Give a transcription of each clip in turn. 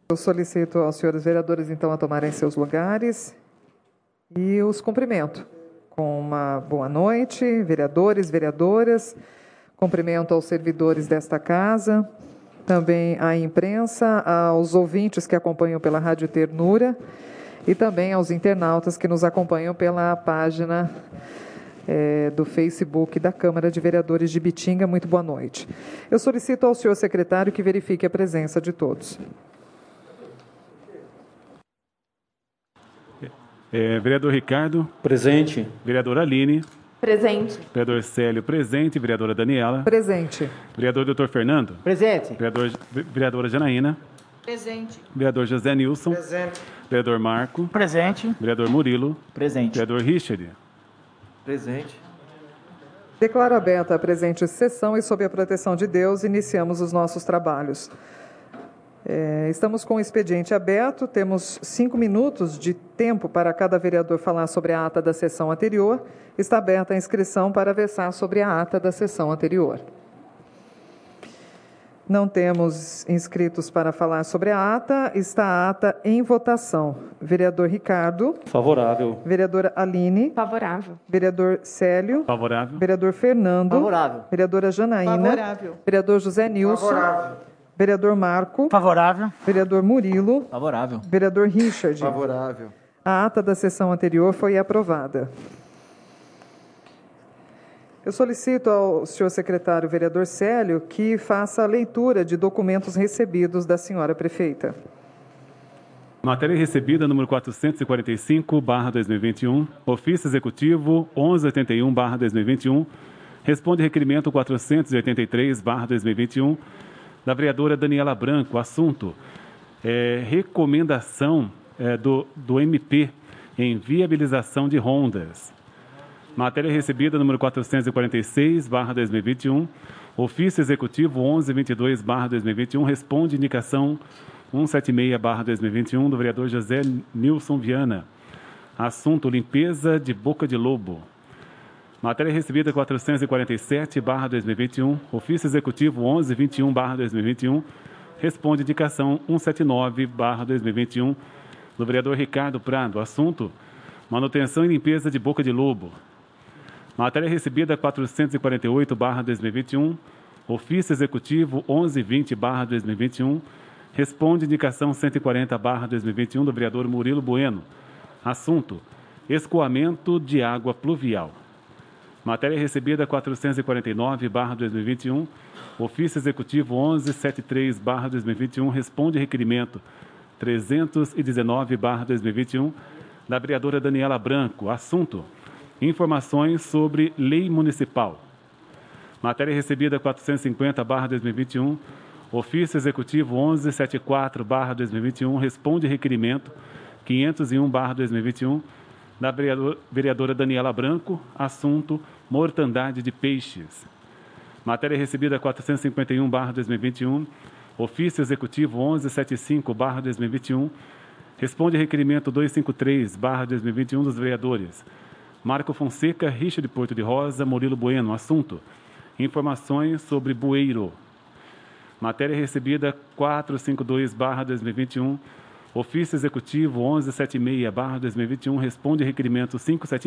Eu solicito aos senhores vereadores, então, a tomarem seus lugares e os cumprimento com uma boa noite, vereadores, vereadoras. Cumprimento aos servidores desta casa, também à imprensa, aos ouvintes que acompanham pela Rádio Ternura e também aos internautas que nos acompanham pela página do Facebook da Câmara de Vereadores de Ibitinga. Muito boa noite. Eu solicito ao senhor secretário que verifique a presença de todos. Vereador Ricardo. Presente. Vereadora Aline. Presente. Vereador Célio, presente. Vereadora Daniela. Presente. Vereador Dr. Fernando. Presente. Vereadora Janaína. Presente. Vereador José Nilson. Presente. Vereador Marco. Presente. Vereador Murilo. Presente. Vereador Richard. Presente. Declaro aberta a presente sessão e, sob a proteção de Deus, iniciamos os nossos trabalhos. Estamos com o expediente aberto, temos 5 minutos de tempo para cada vereador falar sobre a ata da sessão anterior. Está aberta a inscrição para versar sobre a ata da sessão anterior. Não temos inscritos para falar sobre a ata. Está a ata em votação. Vereador Ricardo. Favorável. Vereadora Aline. Favorável. Vereador Célio. Favorável. Vereador Fernando. Favorável. Vereadora Janaína. Favorável. Vereador José Nilson. Favorável. Vereador Marco. Favorável. Vereador Murilo. Favorável. Vereador Richard. Favorável. A ata da sessão anterior foi aprovada. Eu solicito ao senhor secretário vereador Célio que faça a leitura de documentos recebidos da senhora prefeita. Matéria recebida número 445/2021, ofício executivo 1181/2021, responde requerimento 483/2021, da vereadora Daniela Branco. Assunto: recomendação do MP em viabilização de rondas. Matéria recebida número 446/2021, ofício executivo 1122/2021, responde indicação 176/2021, do vereador José Nilson Viana. Assunto: limpeza de Boca de Lobo. Matéria recebida 447/2021, ofício executivo 1121/2021, responde indicação 179/2021, do vereador Ricardo Prado. Assunto: manutenção e limpeza de Boca de Lobo. Matéria recebida 448/2021, ofício executivo 1120/2021, responde indicação 140/2021, do vereador Murilo Bueno. Assunto: escoamento de água pluvial. Matéria recebida 449/2021, ofício executivo 1173/2021, responde requerimento 319/2021, da vereadora Daniela Branco. Assunto: informações sobre lei municipal. Matéria recebida 450/2021, ofício executivo 1174/2021, responde requerimento 501/2021, da vereadora Daniela Branco. Assunto: mortandade de peixes. Matéria recebida 451/2021, ofício executivo 1175/2021, responde requerimento 253/2021, dos vereadores Marco Fonseca, Richard Porto de Rosa, Murilo Bueno. Assunto: informações sobre bueiro. Matéria recebida 452/2021, ofício executivo 1176/2021, responde requerimento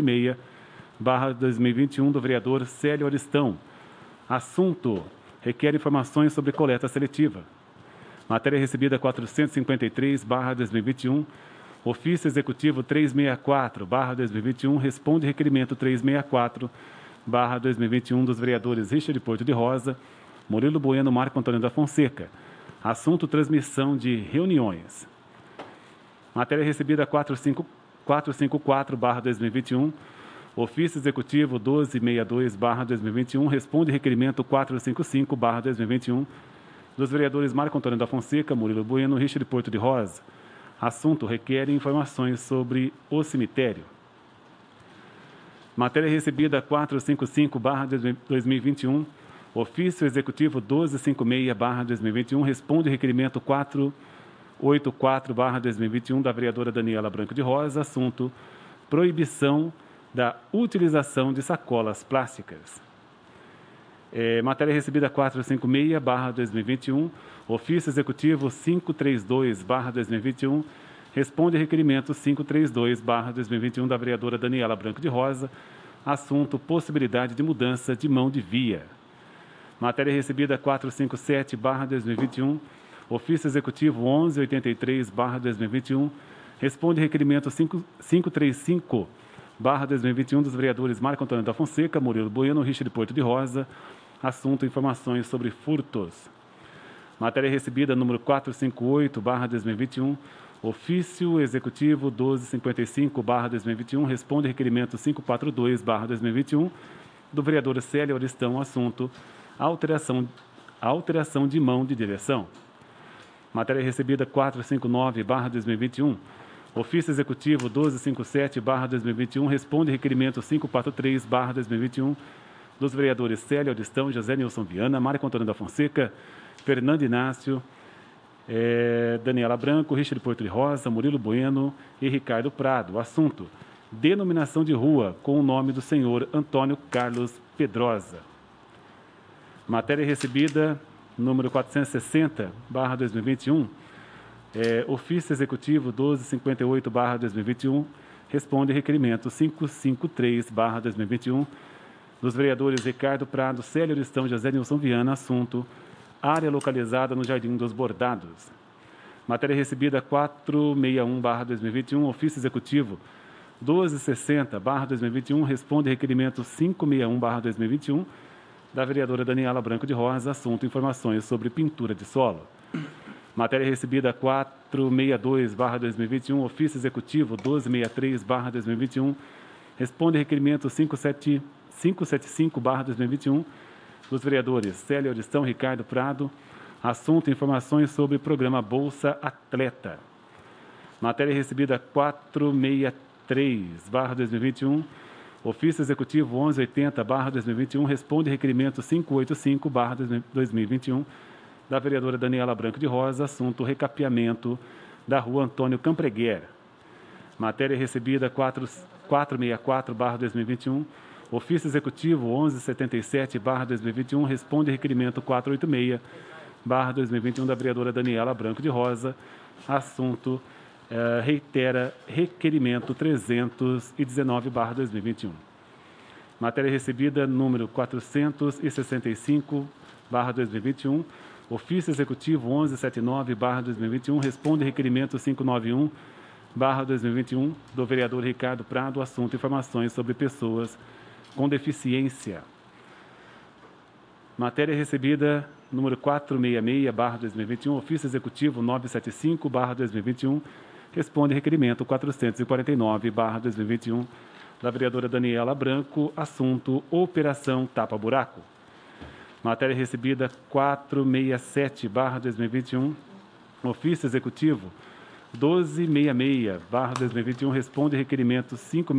576/2021, do vereador Célio Aristão. Assunto: requer informações sobre coleta seletiva. Matéria recebida 453/2021, ofício executivo 364/2021, responde requerimento 364/2021, dos vereadores Richard Porto de Rosa, Murilo Bueno, Marco Antônio da Fonseca. Assunto: transmissão de reuniões. Matéria recebida 454/2021, ofício executivo 1262/2021, responde requerimento 455/2021, dos vereadores Marco Antônio da Fonseca, Murilo Bueno, Richard Porto de Rosa. Assunto: requer informações sobre o cemitério. Matéria recebida 455/2021, ofício executivo 1256/2021, responde requerimento 484/2021, da vereadora Daniela Branco de Rosa. Assunto: proibição da utilização de sacolas plásticas. Matéria recebida 456/2021, ofício executivo 532/2021, responde requerimento 532/2021 da vereadora Daniela Branco de Rosa, assunto possibilidade de mudança de mão de via. Matéria recebida 457/2021, ofício executivo 1183/2021, responde requerimento 535/2021 dos vereadores Marco Antônio da Fonseca, Murilo Bueno, Richard Porto de Rosa, assunto informações sobre furtos. Matéria recebida número 458/2021, ofício executivo 1255/2021, responde requerimento 542/2021 do vereador Célio Oristão, assunto alteração de mão de direção. Matéria recebida 459/2021, ofício executivo 1257/2021, responde requerimento 543/2021 dos vereadores Célio Oristão, José Nilson Viana, Marco Antônio da Fonseca, Fernando Inácio, Daniela Branco, Richard Porto de Rosa, Murilo Bueno e Ricardo Prado. Assunto: denominação de rua com o nome do senhor Antônio Carlos Pedrosa. Matéria recebida número 460/2021, ofício executivo 1258/2021, responde requerimento 553/2021 dos vereadores Ricardo Prado, Célio Oristão, José Nilson Viana, assunto: área localizada no Jardim dos Bordados. Matéria recebida 461/2021, ofício executivo 1260/2021, responde requerimento 561/2021 da vereadora Daniela Branco de Rosa, assunto: informações sobre pintura de solo. Matéria recebida 462/2021, ofício executivo 1263/2021, responde requerimento 575/2021 dos vereadores Célio Oristão, Ricardo Prado, assunto: informações sobre programa Bolsa Atleta. Matéria recebida 463/2021, ofício executivo 1180/2021, responde requerimento 585/2021 da vereadora Daniela Branco de Rosa, assunto: recapeamento da rua Antônio Campreguer. Matéria recebida 464/2021, ofício executivo 1177/2021, responde requerimento 486/2021 da vereadora Daniela Branco de Rosa, assunto: reitera requerimento 319/2021. Matéria recebida número 465/2021, ofício executivo 1179/2021, responde requerimento 591/2021 do vereador Ricardo Prado, assunto: informações sobre pessoas com deficiência. Matéria recebida número 466/2021, ofício executivo 975/2021, responde requerimento 449/2021 da vereadora Daniela Branco, assunto: operação tapa-buraco. Matéria recebida 467/2021, ofício executivo 1266/2021, responde requerimento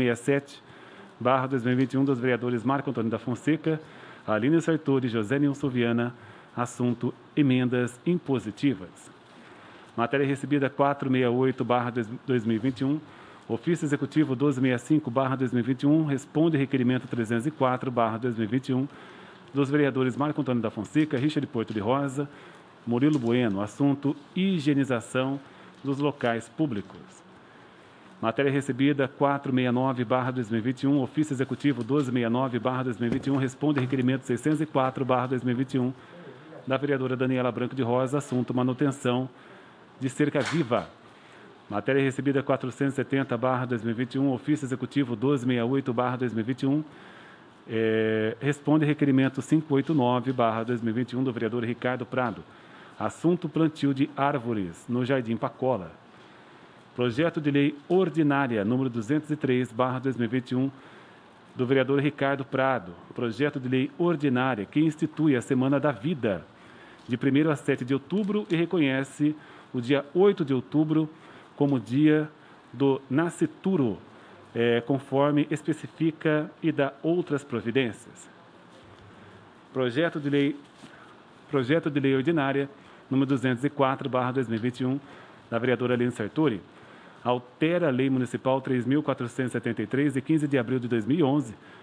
567/2021 dos vereadores Marco Antônio da Fonseca, Aline Sartori e José Nilson Viana, assunto: emendas impositivas. Matéria recebida 468/2021, ofício executivo 1265/2021, responde requerimento 304/2021 dos vereadores Marco Antônio da Fonseca, Richard Porto de Rosa, Murilo Bueno, assunto: higienização dos locais públicos. Matéria recebida 469/2021, ofício executivo 1269/2021, responde requerimento 604/2021 da vereadora Daniela Branco de Rosa, assunto: manutenção de cerca viva. Matéria recebida 470/2021, ofício executivo 1268/2021, responde requerimento 589/2021 do vereador Ricardo Prado, assunto: plantio de árvores no Jardim Pacola. Projeto de lei ordinária número 203/2021 do vereador Ricardo Prado, projeto de lei ordinária que institui a Semana da Vida de 1º a 7 de outubro e reconhece o dia 8 de outubro como dia do nascituro, conforme especifica, e dá outras providências. Projeto de lei ordinária número 204/2021 da vereadora Aline Sartori, altera a Lei Municipal 3.473, de 15 de abril de 2011,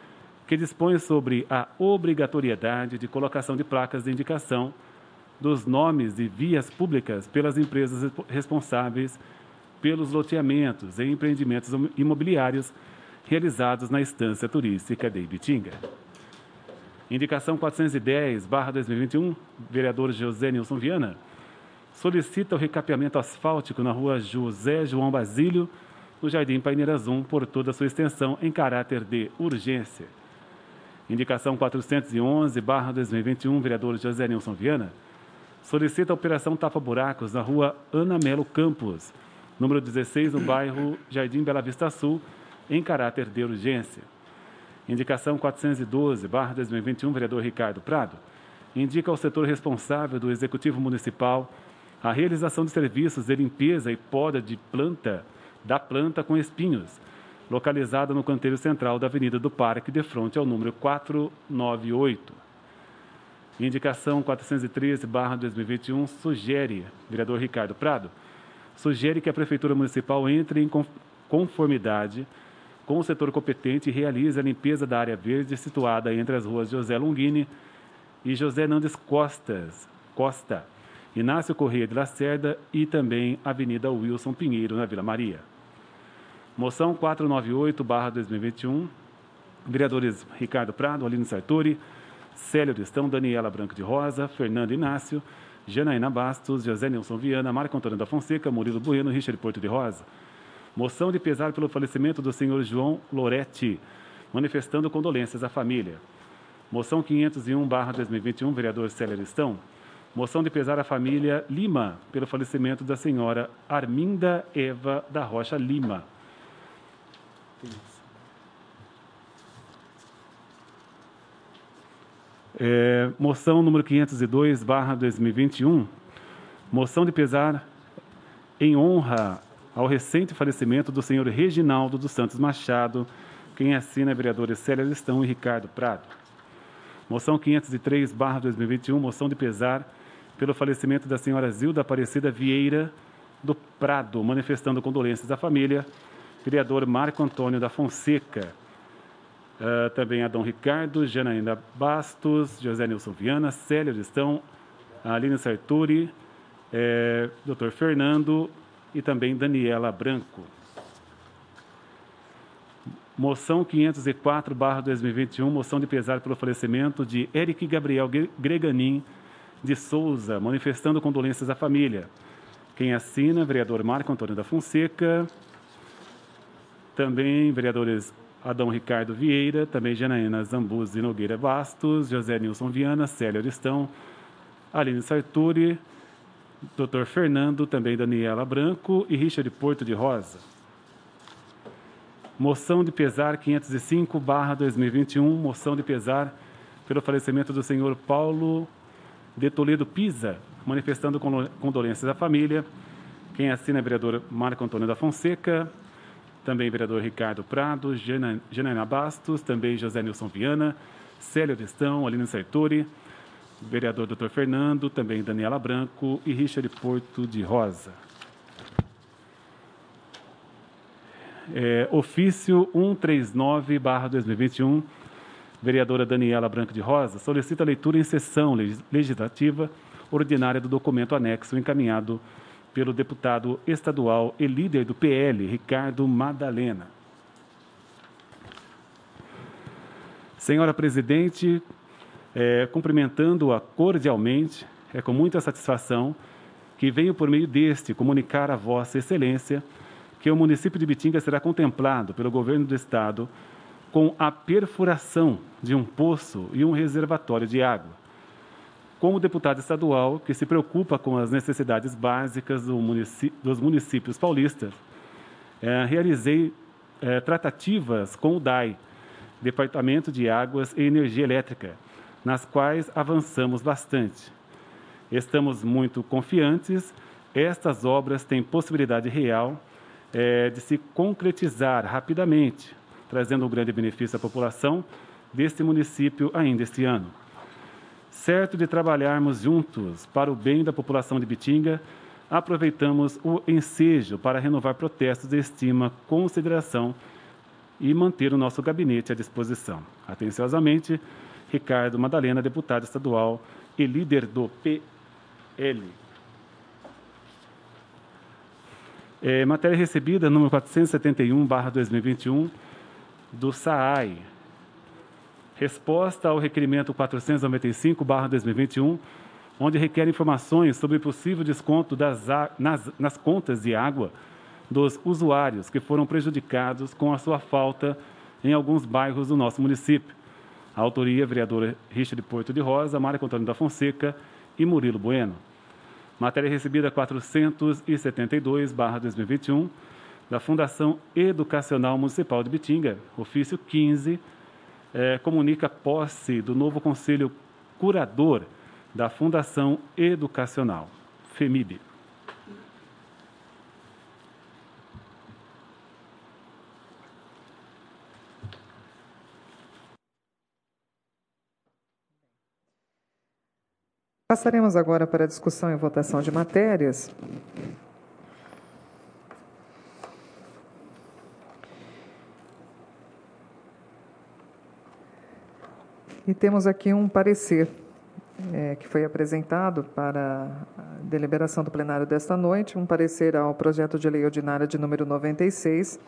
que dispõe sobre a obrigatoriedade de colocação de placas de indicação dos nomes e vias públicas pelas empresas responsáveis pelos loteamentos e empreendimentos imobiliários realizados na estância turística de Ibitinga. Indicação 410/2021, vereador José Nilson Viana, solicita o recapeamento asfáltico na rua José João Basílio, no Jardim Paineiras 1, por toda a sua extensão, em caráter de urgência. Indicação 411/2021, vereador José Nilson Viana, solicita a operação tapa-buracos na rua Ana Melo Campos, número 16, no bairro Jardim Bela Vista Sul, em caráter de urgência. Indicação 412/2021, vereador Ricardo Prado, indica ao setor responsável do Executivo Municipal a realização de serviços de limpeza e poda da planta com espinhos, localizada no canteiro central da Avenida do Parque, de frente ao número 498. Indicação 413/2021 sugere, vereador Ricardo Prado, sugere que a Prefeitura Municipal entre em conformidade com o setor competente e realize a limpeza da área verde situada entre as ruas José Longini e José Nandes Costa, Inácio Correia de Lacerda e também Avenida Wilson Pinheiro, na Vila Maria. Moção 498/2021, vereadores Ricardo Prado, Aline Sartori, Célio Cristão, Daniela Branco de Rosa, Fernando Inácio, Janaína Bastos, José Nilson Viana, Marco Antônio da Fonseca, Murilo Bueno, Richard Porto de Rosa. Moção de pesar pelo falecimento do senhor João Loretti, manifestando condolências à família. Moção 501/2021, vereador Célio Cristão. Moção de pesar à família Lima pelo falecimento da senhora Arminda Eva da Rocha Lima. Moção número 502/2021, moção de pesar em honra ao recente falecimento do senhor Reginaldo dos Santos Machado, quem assina é vereadores Célia Listão e Ricardo Prado. Moção 503/2021, moção de pesar pelo falecimento da senhora Zilda Aparecida Vieira do Prado, manifestando condolências à família, vereador Marco Antônio da Fonseca. Também Adão Ricardo, Janaína Bastos, José Nilson Viana, Célia Listão, Aline Sartori, Dr. Fernando e também Daniela Branco. Moção 504/2021, moção de pesar pelo falecimento de Eric Gabriel Greganin de Souza, manifestando condolências à família. Quem assina, vereador Marco Antônio da Fonseca, também vereadores Adão Ricardo Vieira, também Janaína Zambuzi Nogueira Bastos, José Nilson Viana, Célia Aristão, Aline Sartori, Dr. Fernando, também Daniela Branco e Richard Porto de Rosa. Moção de pesar 505/2021, moção de pesar pelo falecimento do senhor Paulo de Toledo Pisa, manifestando condolências à família. Quem assina é vereador Marco Antônio da Fonseca, também vereador Ricardo Prado, Janaína Bastos, também José Nilson Viana, Célio Aristão, Aline Sartori, vereador Dr. Fernando, também Daniela Branco e Richard Porto de Rosa. Ofício 139/2021, vereadora Daniela Branco de Rosa, solicita a leitura em sessão legislativa ordinária do documento anexo encaminhado pelo deputado estadual e líder do PL, Ricardo Madalena. Senhora Presidente, cumprimentando-a cordialmente, é com muita satisfação que venho por meio deste comunicar a Vossa Excelência que o município de Ibitinga será contemplado pelo governo do estado com a perfuração de um poço e um reservatório de água. Como deputado estadual que se preocupa com as necessidades básicas dos municípios paulistas, realizei tratativas com o DAI, Departamento de Águas e Energia Elétrica, nas quais avançamos bastante. Estamos muito confiantes, estas obras têm possibilidade real de se concretizar rapidamente, trazendo um grande benefício à população deste município ainda este ano. Certo de trabalharmos juntos para o bem da população de Ibitinga, aproveitamos o ensejo para renovar protestos de estima, consideração e manter o nosso gabinete à disposição. Atenciosamente, Ricardo Madalena, deputado estadual e líder do PL. Matéria recebida, número 471/2021, do SAAI. Resposta ao requerimento 495/2021, onde requer informações sobre possível desconto nas contas de água dos usuários que foram prejudicados com a sua falta em alguns bairros do nosso município. A autoria, vereadora Richard Porto de Rosa, Marco Antônio da Fonseca e Murilo Bueno. Matéria recebida 472/2021, da Fundação Educacional Municipal de Bitinga, ofício 15, comunica posse do novo Conselho Curador da Fundação Educacional, FEMIB. Passaremos agora para a discussão e votação de matérias. E temos aqui um parecer que foi apresentado para a deliberação do plenário desta noite, um parecer ao projeto de lei ordinária de número 96.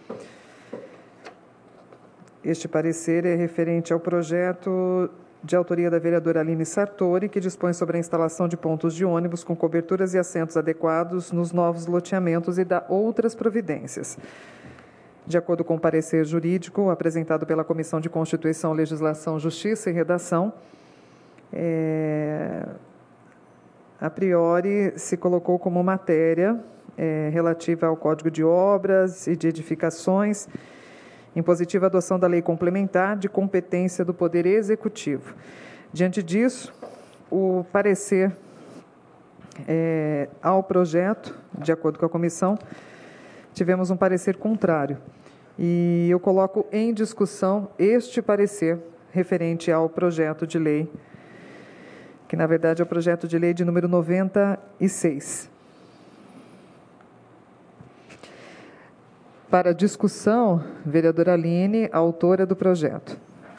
Este parecer é referente ao projeto de autoria da vereadora Aline Sartori, que dispõe sobre a instalação de pontos de ônibus com coberturas e assentos adequados nos novos loteamentos e dá outras providências. De acordo com o parecer jurídico apresentado pela Comissão de Constituição, Legislação, Justiça e Redação, a priori se colocou como matéria relativa ao Código de Obras e de Edificações, em positiva adoção da lei complementar de competência do Poder Executivo. Diante disso, o parecer ao projeto, de acordo com a comissão, tivemos um parecer contrário. E eu coloco em discussão este parecer referente ao projeto de lei, que na verdade é o projeto de lei de número 96. Para discussão, vereadora Aline, autora do projeto.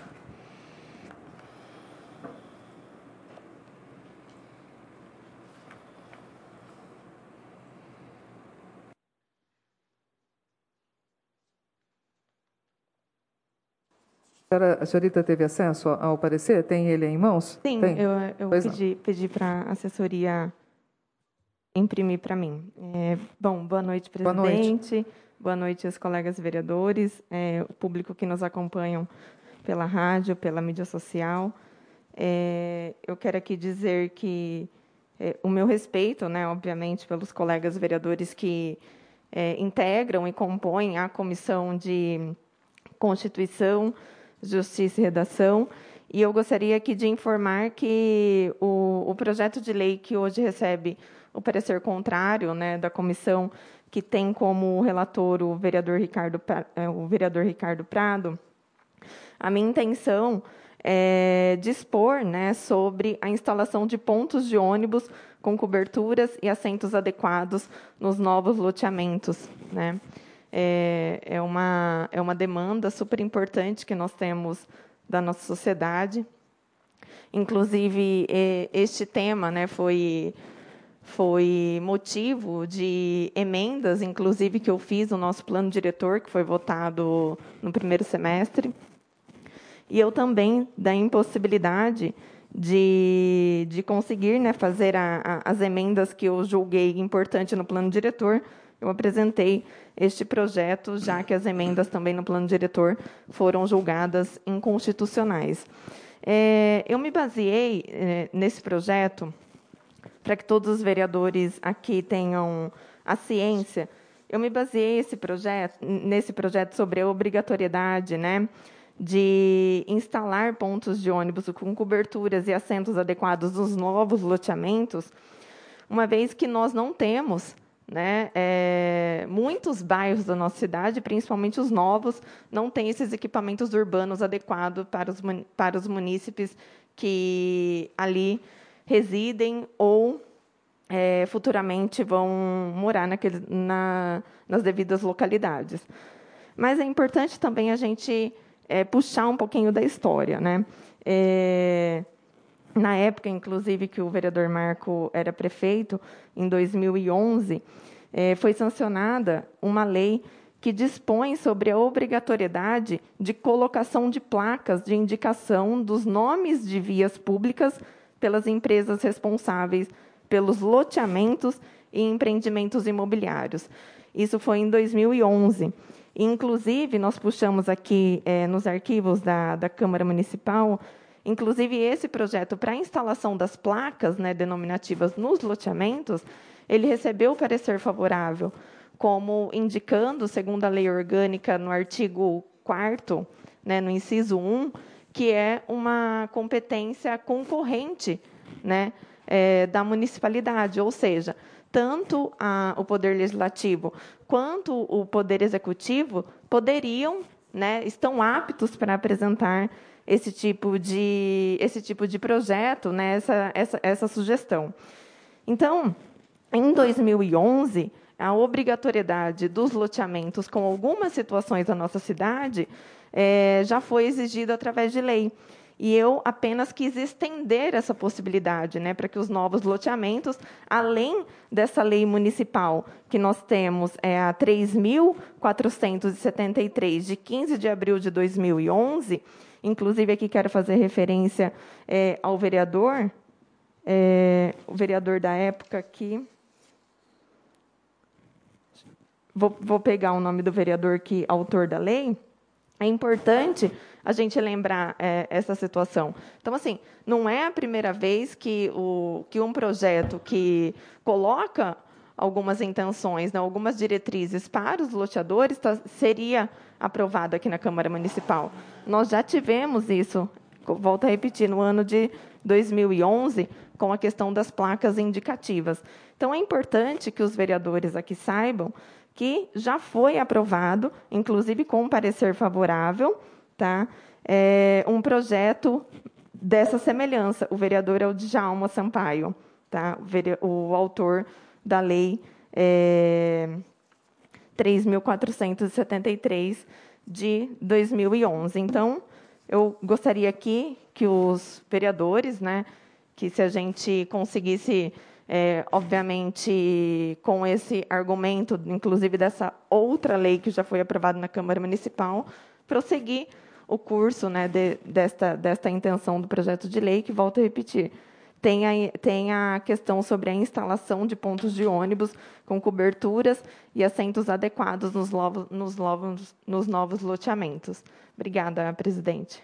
A senhorita teve acesso ao parecer? Tem ele em mãos? Sim, Tem? eu pedi para a assessoria imprimir para mim. Bom, boa noite, presidente. Boa noite aos colegas vereadores, o público que nos acompanham pela rádio, pela mídia social. Eu quero aqui dizer que o meu respeito, né, obviamente, pelos colegas vereadores que integram e compõem a Comissão de Constituição, Justiça e Redação. E eu gostaria aqui de informar que o projeto de lei que hoje recebe o parecer contrário, né, da comissão, que tem como relator o vereador Ricardo Prado, a minha intenção é dispor, né, sobre a instalação de pontos de ônibus com coberturas e assentos adequados nos novos loteamentos, né? É uma demanda super importante que nós temos da nossa sociedade. Inclusive, este tema, né, foi motivo de emendas, inclusive, que eu fiz no nosso plano diretor, que foi votado no primeiro semestre. E eu também, da impossibilidade de conseguir, né, fazer as emendas que eu julguei importante no plano diretor, eu apresentei este projeto, já que as emendas também no plano diretor foram julgadas inconstitucionais. Eu me baseei nesse projeto, para que todos os vereadores aqui tenham a ciência, eu me baseei nesse projeto sobre a obrigatoriedade, né, de instalar pontos de ônibus com coberturas e assentos adequados nos novos loteamentos, uma vez que nós não temos, né, muitos bairros da nossa cidade, principalmente os novos, não têm esses equipamentos urbanos adequados para os munícipes que ali residem ou futuramente vão morar nas devidas localidades. Mas é importante também a gente puxar um pouquinho da história, né? Na época, inclusive, que o vereador Marco era prefeito, em 2011, foi sancionada uma lei que dispõe sobre a obrigatoriedade de colocação de placas de indicação dos nomes de vias públicas pelas empresas responsáveis pelos loteamentos e empreendimentos imobiliários. Isso foi em 2011. Inclusive, nós puxamos aqui nos arquivos da Câmara Municipal, inclusive esse projeto para a instalação das placas, né, denominativas nos loteamentos, ele recebeu parecer favorável, como indicando, segundo a lei orgânica, no artigo 4º, né, no inciso 1, que é uma competência concorrente, né, da municipalidade, ou seja, tanto o Poder Legislativo quanto o Poder Executivo poderiam, né, estão aptos para apresentar esse tipo de projeto, né, essa sugestão. Então, em 2011, a obrigatoriedade dos loteamentos com algumas situações da nossa cidade já foi exigida através de lei. E eu apenas quis estender essa possibilidade, né, para que os novos loteamentos, além dessa lei municipal, que nós temos a 3.473, de 15 de abril de 2011, inclusive aqui quero fazer referência ao vereador, o vereador da época aqui. Vou pegar o nome do vereador autor da lei. É importante a gente lembrar essa situação. Então, assim, não é a primeira vez que um projeto que coloca algumas intenções, né, algumas diretrizes para os loteadores seria aprovado aqui na Câmara Municipal. Nós já tivemos isso, volto a repetir, no ano de 2011, com a questão das placas indicativas. Então, é importante que os vereadores aqui saibam que já foi aprovado, inclusive com um parecer favorável, tá? Um projeto dessa semelhança. O vereador é o Djalma Sampaio, tá? O autor da lei 3.473 de 2011. Então, eu gostaria aqui que os vereadores, né, que se a gente conseguisse, obviamente, com esse argumento, inclusive dessa outra lei que já foi aprovada na Câmara Municipal, prosseguir o curso, né, desta intenção do projeto de lei, que, volto a repetir, tem a questão sobre a instalação de pontos de ônibus com coberturas e assentos adequados nos novos loteamentos. Obrigada, presidente.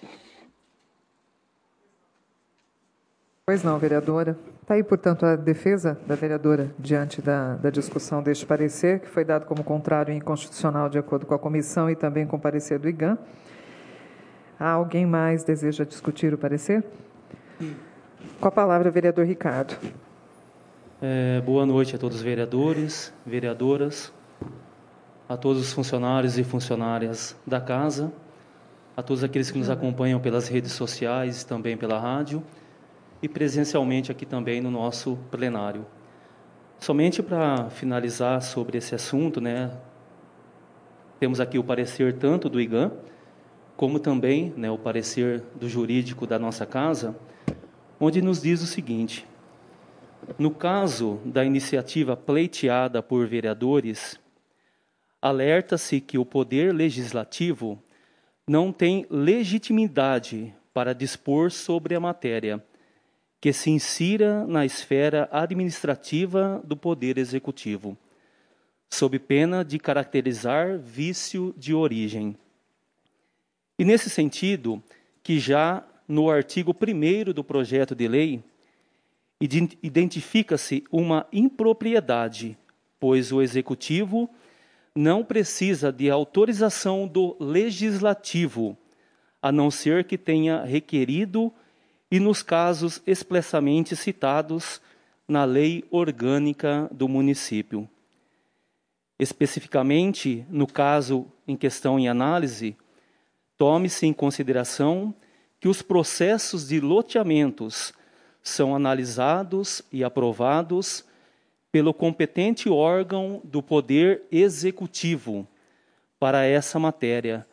Pois não, vereadora. Está aí, portanto, a defesa da vereadora diante da discussão deste parecer, que foi dado como contrário e inconstitucional de acordo com a comissão e também com o parecer do IGAM. Há alguém mais deseja discutir o parecer? Com a palavra, vereador Ricardo. Boa noite a todos os vereadores, vereadoras, a todos os funcionários e funcionárias da casa, a todos aqueles que nos acompanham pelas redes sociais, também pela rádio, e presencialmente aqui também no nosso plenário. Somente para finalizar sobre esse assunto, né, temos aqui o parecer tanto do IGAM, como também, né, o parecer do jurídico da nossa casa, onde nos diz o seguinte: no caso da iniciativa pleiteada por vereadores, alerta-se que o Poder Legislativo não tem legitimidade para dispor sobre a matéria, que se insira na esfera administrativa do Poder Executivo, sob pena de caracterizar vício de origem. E, nesse sentido, que já no artigo 1º do projeto de lei, identifica-se uma impropriedade, pois o Executivo não precisa de autorização do Legislativo, a não ser que tenha requerido e nos casos expressamente citados na lei orgânica do município. Especificamente, no caso em questão em análise, tome-se em consideração que os processos de loteamentos são analisados e aprovados pelo competente órgão do Poder Executivo para essa matéria,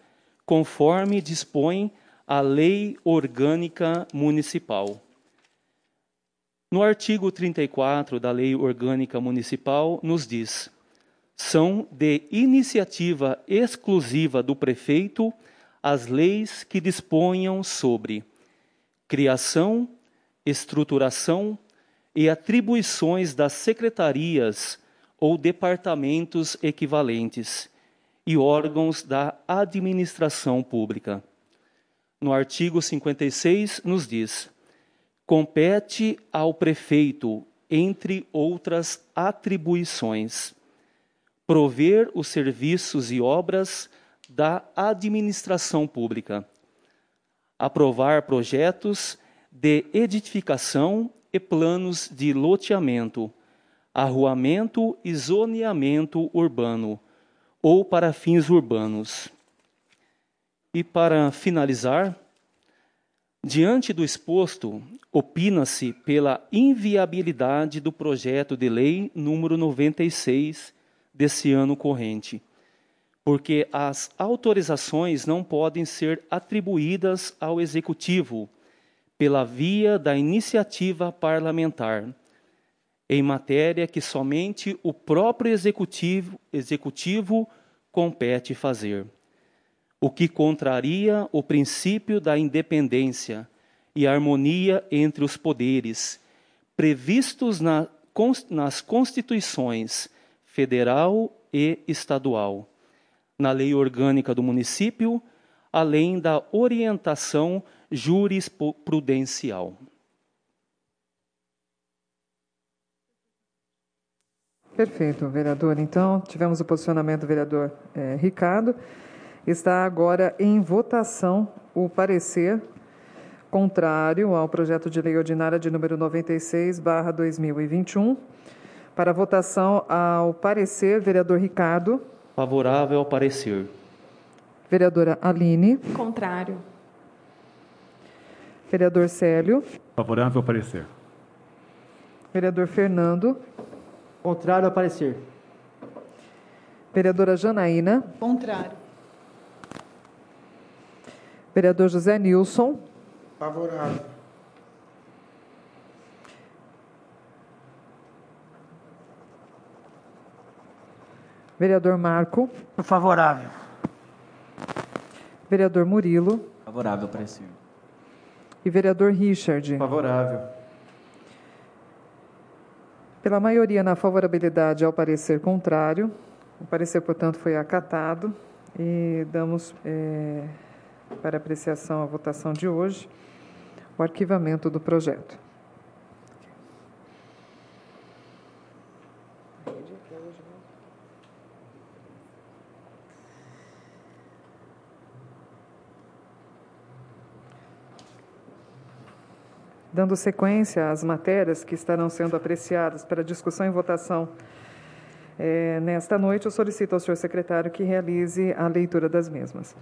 conforme dispõe a Lei Orgânica Municipal. No artigo 34 da Lei Orgânica Municipal, nos diz: são de iniciativa exclusiva do prefeito as leis que disponham sobre criação, estruturação e atribuições das secretarias ou departamentos equivalentes e órgãos da administração pública. No artigo 56, nos diz: compete ao prefeito, entre outras atribuições, prover os serviços e obras da administração pública, aprovar projetos de edificação e planos de loteamento, arruamento e zoneamento urbano ou para fins urbanos. E para finalizar, diante do exposto, opina-se pela inviabilidade do projeto de lei número 96 desse ano corrente, porque as autorizações não podem ser atribuídas ao Executivo pela via da iniciativa parlamentar, em matéria que somente o próprio Executivo compete fazer, o que contraria o princípio da independência e harmonia entre os poderes, previstos nas Constituições Federal e Estadual, na Lei Orgânica do Município, além da orientação jurisprudencial. Perfeito, vereador. Então, tivemos o posicionamento do vereador Ricardo. Está agora em votação o parecer contrário ao projeto de lei ordinária de número 96/2021. Para votação ao parecer, vereador Ricardo. Favorável ao parecer. Vereadora Aline. Contrário. Vereador Célio. Favorável ao parecer. Vereador Fernando. Contrário ao parecer. Vereadora Janaína. Contrário. Vereador José Nilson. Favorável. Vereador Marco. Favorável. Vereador Murilo. Favorável ao parecer. E vereador Richard. Favorável. Pela maioria na favorabilidade ao parecer contrário, o parecer, portanto, foi acatado e damos para apreciação a votação de hoje o arquivamento do projeto. Dando sequência às matérias que estarão sendo apreciadas para discussão e votação nesta noite, eu solicito ao senhor secretário que realize a leitura das mesmas.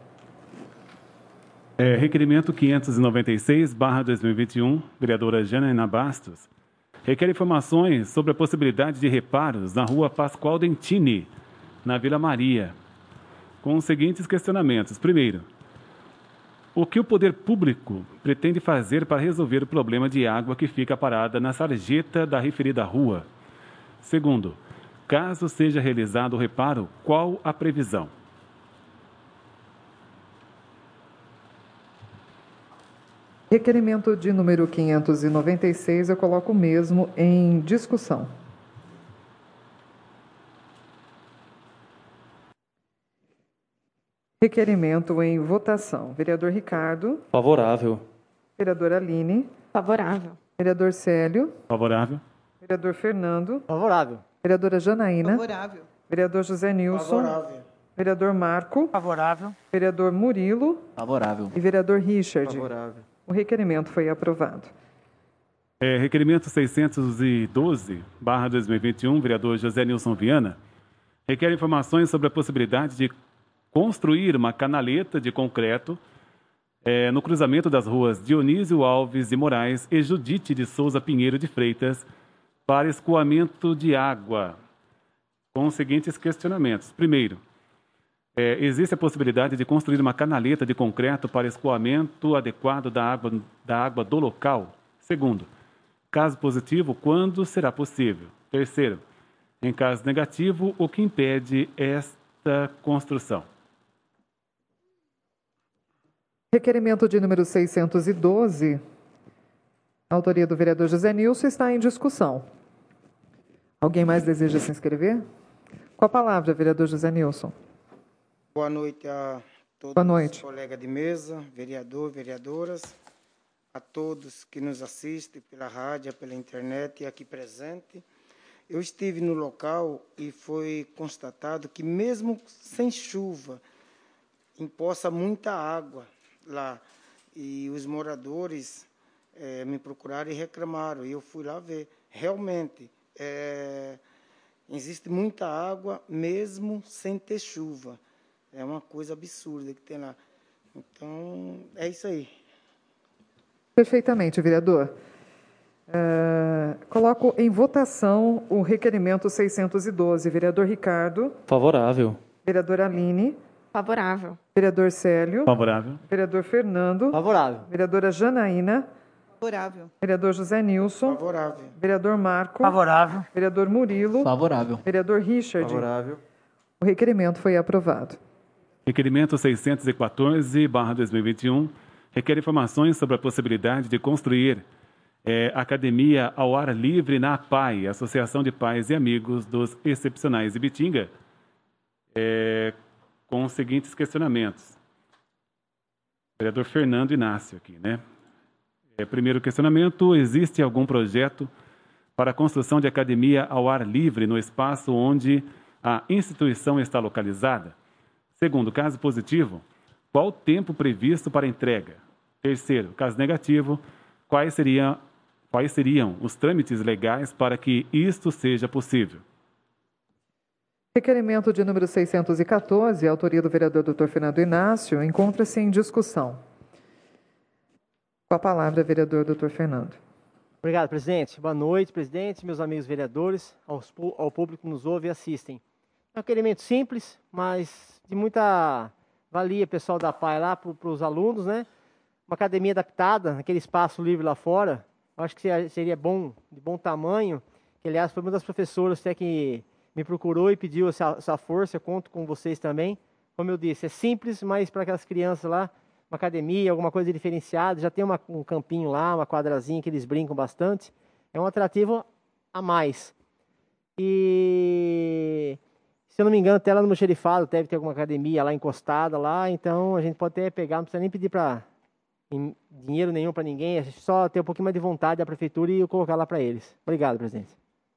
Requerimento 596/2021, vereadora Janaína Bastos, requer informações sobre a possibilidade de reparos na rua Pascoal Dentini, na Vila Maria, com os seguintes questionamentos. Primeiro, o que o poder público pretende fazer para resolver o problema de água que fica parada na sarjeta da referida rua? Segundo, caso seja realizado o reparo, qual a previsão? Requerimento de número 596, eu coloco o mesmo em discussão. Requerimento em votação. Vereador Ricardo. Favorável. Vereadora Aline. Favorável. Vereador Célio. Favorável. Vereador Fernando. Favorável. Vereadora Janaína. Favorável. Vereador José Nilson. Favorável. Vereador Marco. Favorável. Vereador Murilo. Favorável. E vereador Richard. Favorável. O requerimento foi aprovado. Requerimento 612/2021, vereador José Nilson Viana, requer informações sobre a possibilidade de construir uma canaleta de concreto no cruzamento das ruas Dionísio Alves de Moraes e Judite de Souza Pinheiro de Freitas para escoamento de água, com os seguintes questionamentos. Primeiro, existe a possibilidade de construir uma canaleta de concreto para escoamento adequado da água do local? Segundo, caso positivo, quando será possível? Terceiro, em caso negativo, o que impede esta construção? Requerimento de número 612, autoria do vereador José Nilson, está em discussão. Alguém mais deseja se inscrever? Com a palavra, vereador José Nilson. Boa noite a todos os colegas de mesa, vereador, vereadoras, a todos que nos assistem pela rádio, pela internet e aqui presente. Eu estive no local e foi constatado que mesmo sem chuva, empoça muita água lá. E os moradores me procuraram e reclamaram. E eu fui lá ver. Realmente, existe muita água mesmo sem ter chuva. É uma coisa absurda que tem lá. Então, é isso aí. Perfeitamente, vereador. Coloco em votação o requerimento 612. Vereador Ricardo. Favorável. Vereadora Aline. Favorável. Vereador Célio. Favorável. Vereador Fernando. Favorável. Vereadora Janaína. Favorável. Vereador José Nilson. Favorável. Vereador Marco. Favorável. Vereador Murilo. Favorável. Vereador Richard. Favorável. O requerimento foi aprovado. Requerimento 614/2021 requer informações sobre a possibilidade de construir academia ao ar livre na APAI, Associação de Pais e Amigos dos Excepcionais de Ibitinga, com os seguintes questionamentos. Vereador Fernando Inácio aqui, né? Primeiro questionamento: existe algum projeto para a construção de academia ao ar livre no espaço onde a instituição está localizada? Segundo, caso positivo, qual o tempo previsto para entrega? Terceiro, caso negativo, quais seriam os trâmites legais para que isto seja possível? Requerimento de número 614, autoria do vereador Dr. Fernando Inácio, encontra-se em discussão. Com a palavra, vereador Dr. Fernando. Obrigado, presidente. Boa noite, presidente, meus amigos vereadores, ao público que nos ouve e assistem. É um requerimento simples, mas de muita valia, pessoal da PAI lá, para os alunos, né? Uma academia adaptada, naquele espaço livre lá fora. Eu acho que seria bom, de bom tamanho, que aliás foi uma das professoras até que me procurou e pediu essa força. Eu conto com vocês também. Como eu disse, é simples, mas para aquelas crianças lá, uma academia, alguma coisa diferenciada, já tem um campinho lá, uma quadrazinha que eles brincam bastante. É um atrativo a mais. E, se eu não me engano, até lá no Xerifado deve ter alguma academia lá encostada lá, então a gente pode até pegar, não precisa nem pedir dinheiro nenhum para ninguém, a gente só ter um pouquinho mais de vontade da prefeitura e eu colocar lá para eles. Obrigado, presidente.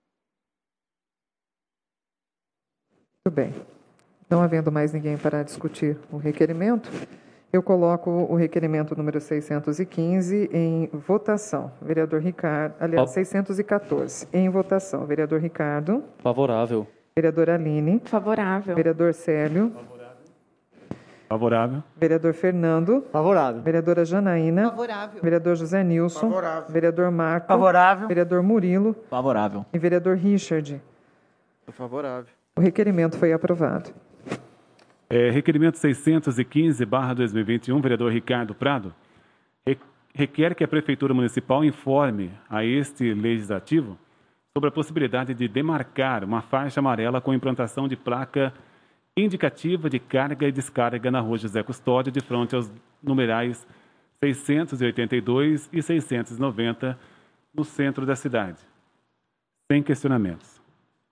Muito bem. Não havendo mais ninguém para discutir o requerimento, eu coloco o requerimento número 615 em votação. Vereador Ricardo, aliás, 614 em votação. Vereador Ricardo. Favorável. Vereadora Aline. Favorável. Vereador Célio. Favorável. Vereador Fernando. Favorável. Vereadora Janaína. Favorável. Vereador José Nilson. Favorável. Vereador Marco. Favorável. Vereador Murilo. Favorável. E vereador Richard. Favorável. O requerimento foi aprovado. Requerimento 615/2021, vereador Ricardo Prado, requer que a Prefeitura Municipal informe a este Legislativo sobre a possibilidade de demarcar uma faixa amarela com implantação de placa indicativa de carga e descarga na Rua José Custódio, de frente aos numerais 682 e 690, no centro da cidade. Sem questionamentos.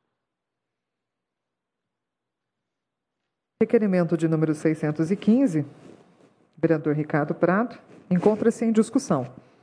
Requerimento de número 615, vereador Ricardo Prado, encontra-se em discussão.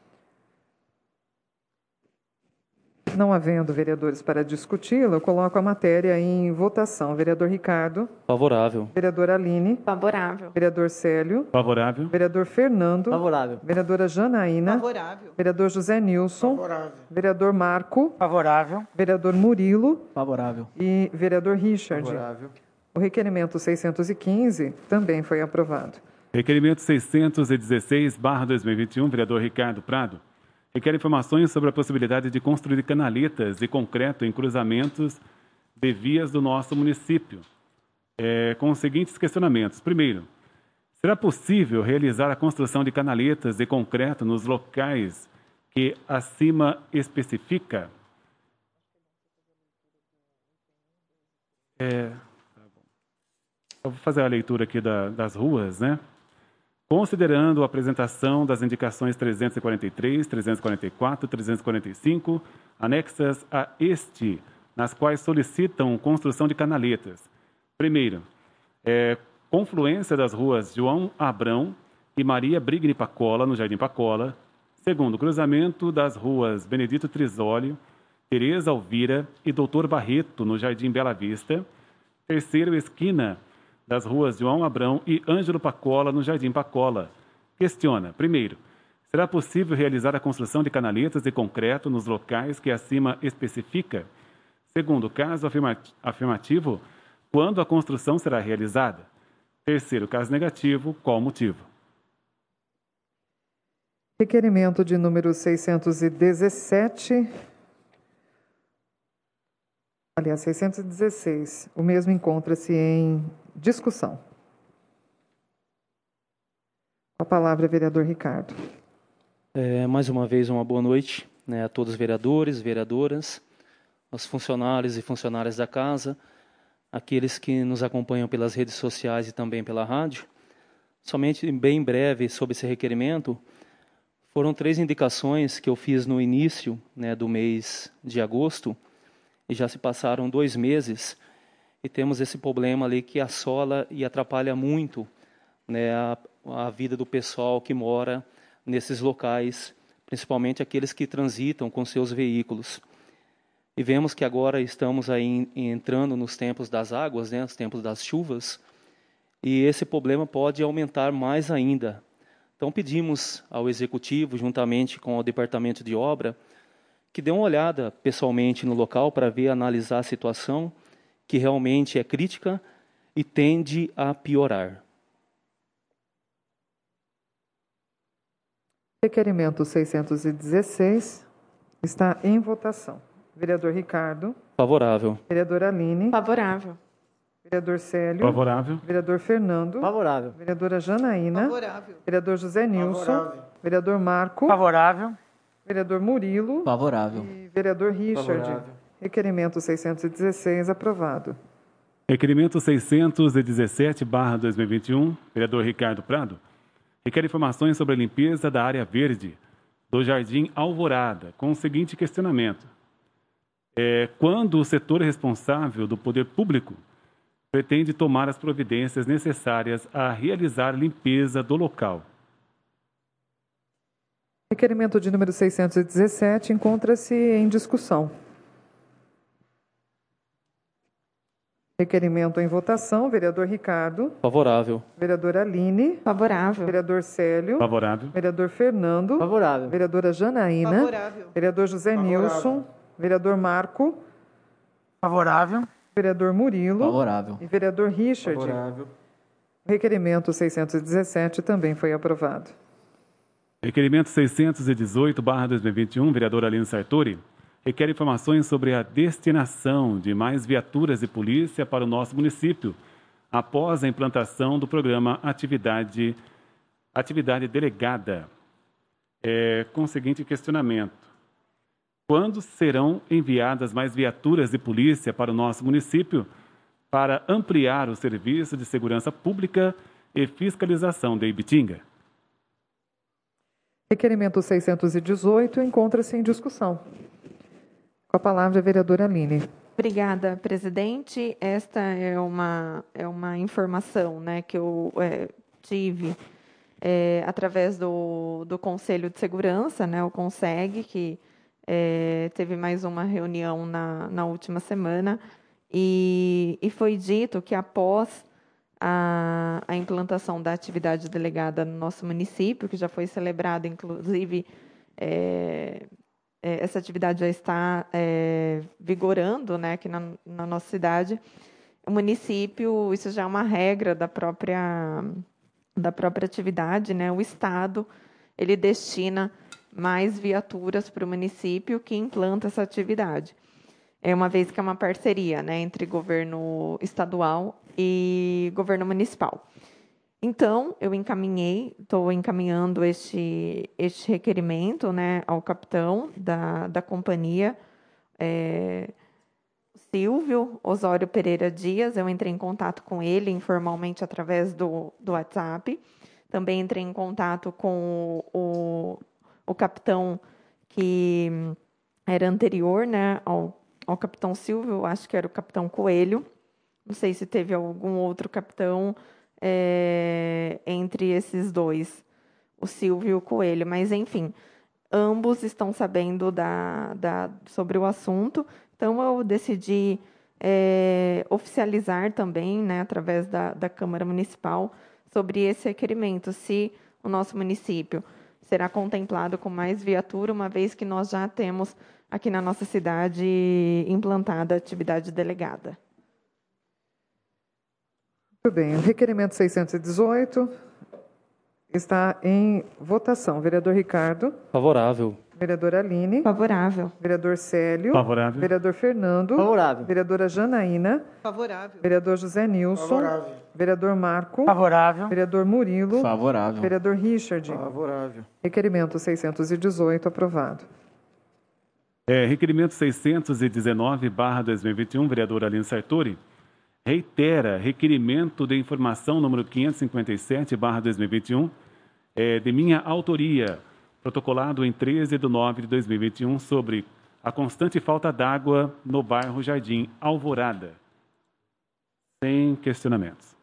Não havendo vereadores para discuti-la, eu coloco a matéria em votação. Vereador Ricardo. Favorável. Vereadora Aline. Favorável. Vereador Célio. Favorável. Vereador Fernando. Favorável. Vereadora Janaína. Favorável. Vereador José Nilson. Favorável. Vereador Marco. Favorável. Vereador Murilo. Favorável. E vereador Richard. Favorável. O requerimento 615 também foi aprovado. Requerimento 616/2021, vereador Ricardo Prado, requer informações sobre a possibilidade de construir canaletas de concreto em cruzamentos de vias do nosso município. com os seguintes questionamentos. Primeiro, será possível realizar a construção de canaletas de concreto nos locais que acima especifica? Eu vou fazer a leitura aqui das ruas, né? Considerando a apresentação das indicações 343, 344, 345, anexas a este, nas quais solicitam construção de canaletas. Primeiro, confluência das ruas João Abrão e Maria Brigni Pacola, no Jardim Pacola. Segundo, cruzamento das ruas Benedito Trisólio, Tereza Alvira e Doutor Barreto, no Jardim Bela Vista. Terceiro, esquina das ruas João Abrão e Ângelo Pacola, no Jardim Pacola. Questiona, primeiro, será possível realizar a construção de canaletas de concreto nos locais que acima especifica? Segundo, caso afirmativo, quando a construção será realizada? Terceiro, caso negativo, qual o motivo? Requerimento de número 617... Aliás, 616. O mesmo encontra-se em discussão. Com a palavra, vereador Ricardo. Mais uma vez, uma boa noite, né, a todos os vereadores, vereadoras, aos funcionários e funcionárias da casa, aqueles que nos acompanham pelas redes sociais e também pela rádio. Somente bem breve sobre esse requerimento, foram 3 indicações que eu fiz no início, né, do mês de agosto, e já se passaram 2 meses, e temos esse problema ali que assola e atrapalha muito, né, a vida do pessoal que mora nesses locais, principalmente aqueles que transitam com seus veículos. E vemos que agora estamos aí entrando nos tempos das águas, né, os tempos das chuvas, e esse problema pode aumentar mais ainda. Então pedimos ao Executivo, juntamente com o Departamento de Obra, que dê uma olhada pessoalmente no local para ver, analisar a situação, que realmente é crítica e tende a piorar. Requerimento 616 está em votação. Vereador Ricardo. Favorável. Vereadora Aline. Favorável. Vereador Célio. Favorável. Vereador Fernando. Favorável. Vereadora Janaína. Favorável. Vereador José Nilson. Favorável. Vereador Marco. Favorável. Vereador Murilo. Favorável. E vereador Richard. Favorável. Requerimento 616 aprovado. Requerimento 617/2021, vereador Ricardo Prado, requer informações sobre a limpeza da área verde do Jardim Alvorada, com o seguinte questionamento. Quando o setor responsável do poder público pretende tomar as providências necessárias a realizar limpeza do local? Requerimento de número 617 encontra-se em discussão. Requerimento em votação, vereador Ricardo. Favorável. Vereadora Aline. Favorável. Vereador Célio. Favorável. Vereador Fernando. Favorável. Vereadora Janaína. Favorável. Vereador José Nilson. Vereador Marco. Favorável. Vereador Murilo. Favorável. E vereador Richard. Favorável. O requerimento 617 também foi aprovado. Requerimento 618/2021, vereador Aline Sartori, requer informações sobre a destinação de mais viaturas de polícia para o nosso município, após a implantação do programa Atividade Delegada. Com o seguinte questionamento. Quando serão enviadas mais viaturas de polícia para o nosso município para ampliar o serviço de segurança pública e fiscalização de Ibitinga? Requerimento 618 encontra-se em discussão. Com a palavra, a vereadora Aline. Obrigada, presidente. Esta é uma informação, né, que eu tive através do Conselho de Segurança, né, o CONSEG, que teve mais uma reunião na última semana, e foi dito que após a implantação da atividade delegada no nosso município, que já foi celebrada, inclusive, essa atividade já está vigorando, né, aqui na nossa cidade. O município, isso já é uma regra da própria atividade, né? O Estado, ele destina mais viaturas para o município que implanta essa atividade. uma vez que é uma parceria, né, entre governo estadual e governo municipal. Então, estou encaminhando este requerimento, né, ao capitão da companhia, Silvio Osório Pereira Dias. Eu entrei em contato com ele informalmente através do WhatsApp. Também entrei em contato com o capitão que era anterior, né, ao capitão Silvio, acho que era o capitão Coelho. Não sei se teve algum outro capitão entre esses dois, o Silvio e o Coelho, mas, enfim, ambos estão sabendo sobre o assunto. Então, eu decidi oficializar também, né, através da Câmara Municipal, sobre esse requerimento, se o nosso município será contemplado com mais viatura, uma vez que nós já temos aqui na nossa cidade implantada a atividade delegada. Muito bem. O requerimento 618 está em votação. Vereador Ricardo. Favorável. Vereadora Aline. Favorável. Vereador Célio. Favorável. Vereador Fernando. Favorável. Vereadora Janaína. Favorável. Vereador José Nilson. Favorável. Vereador Marco. Favorável. Vereador Murilo. Favorável. Vereador Richard. Favorável. Requerimento 618 aprovado. Requerimento 619/2021, vereadora Aline Sartori, reitera requerimento de informação número 557/2021, de minha autoria, protocolado em 13/9/2021, sobre a constante falta d'água no bairro Jardim Alvorada. Sem questionamentos.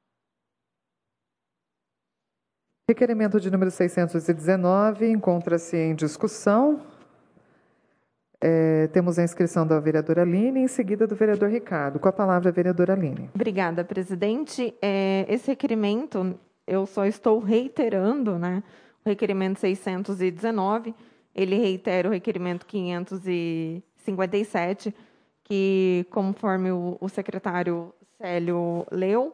Requerimento de número 619 encontra-se em discussão. Temos a inscrição da vereadora Aline, em seguida do vereador Ricardo. Com a palavra, a vereadora Aline. Obrigada, presidente. Esse requerimento, eu só estou reiterando, né, o requerimento 619, ele reitera o requerimento 557, que, conforme o secretário Célio leu,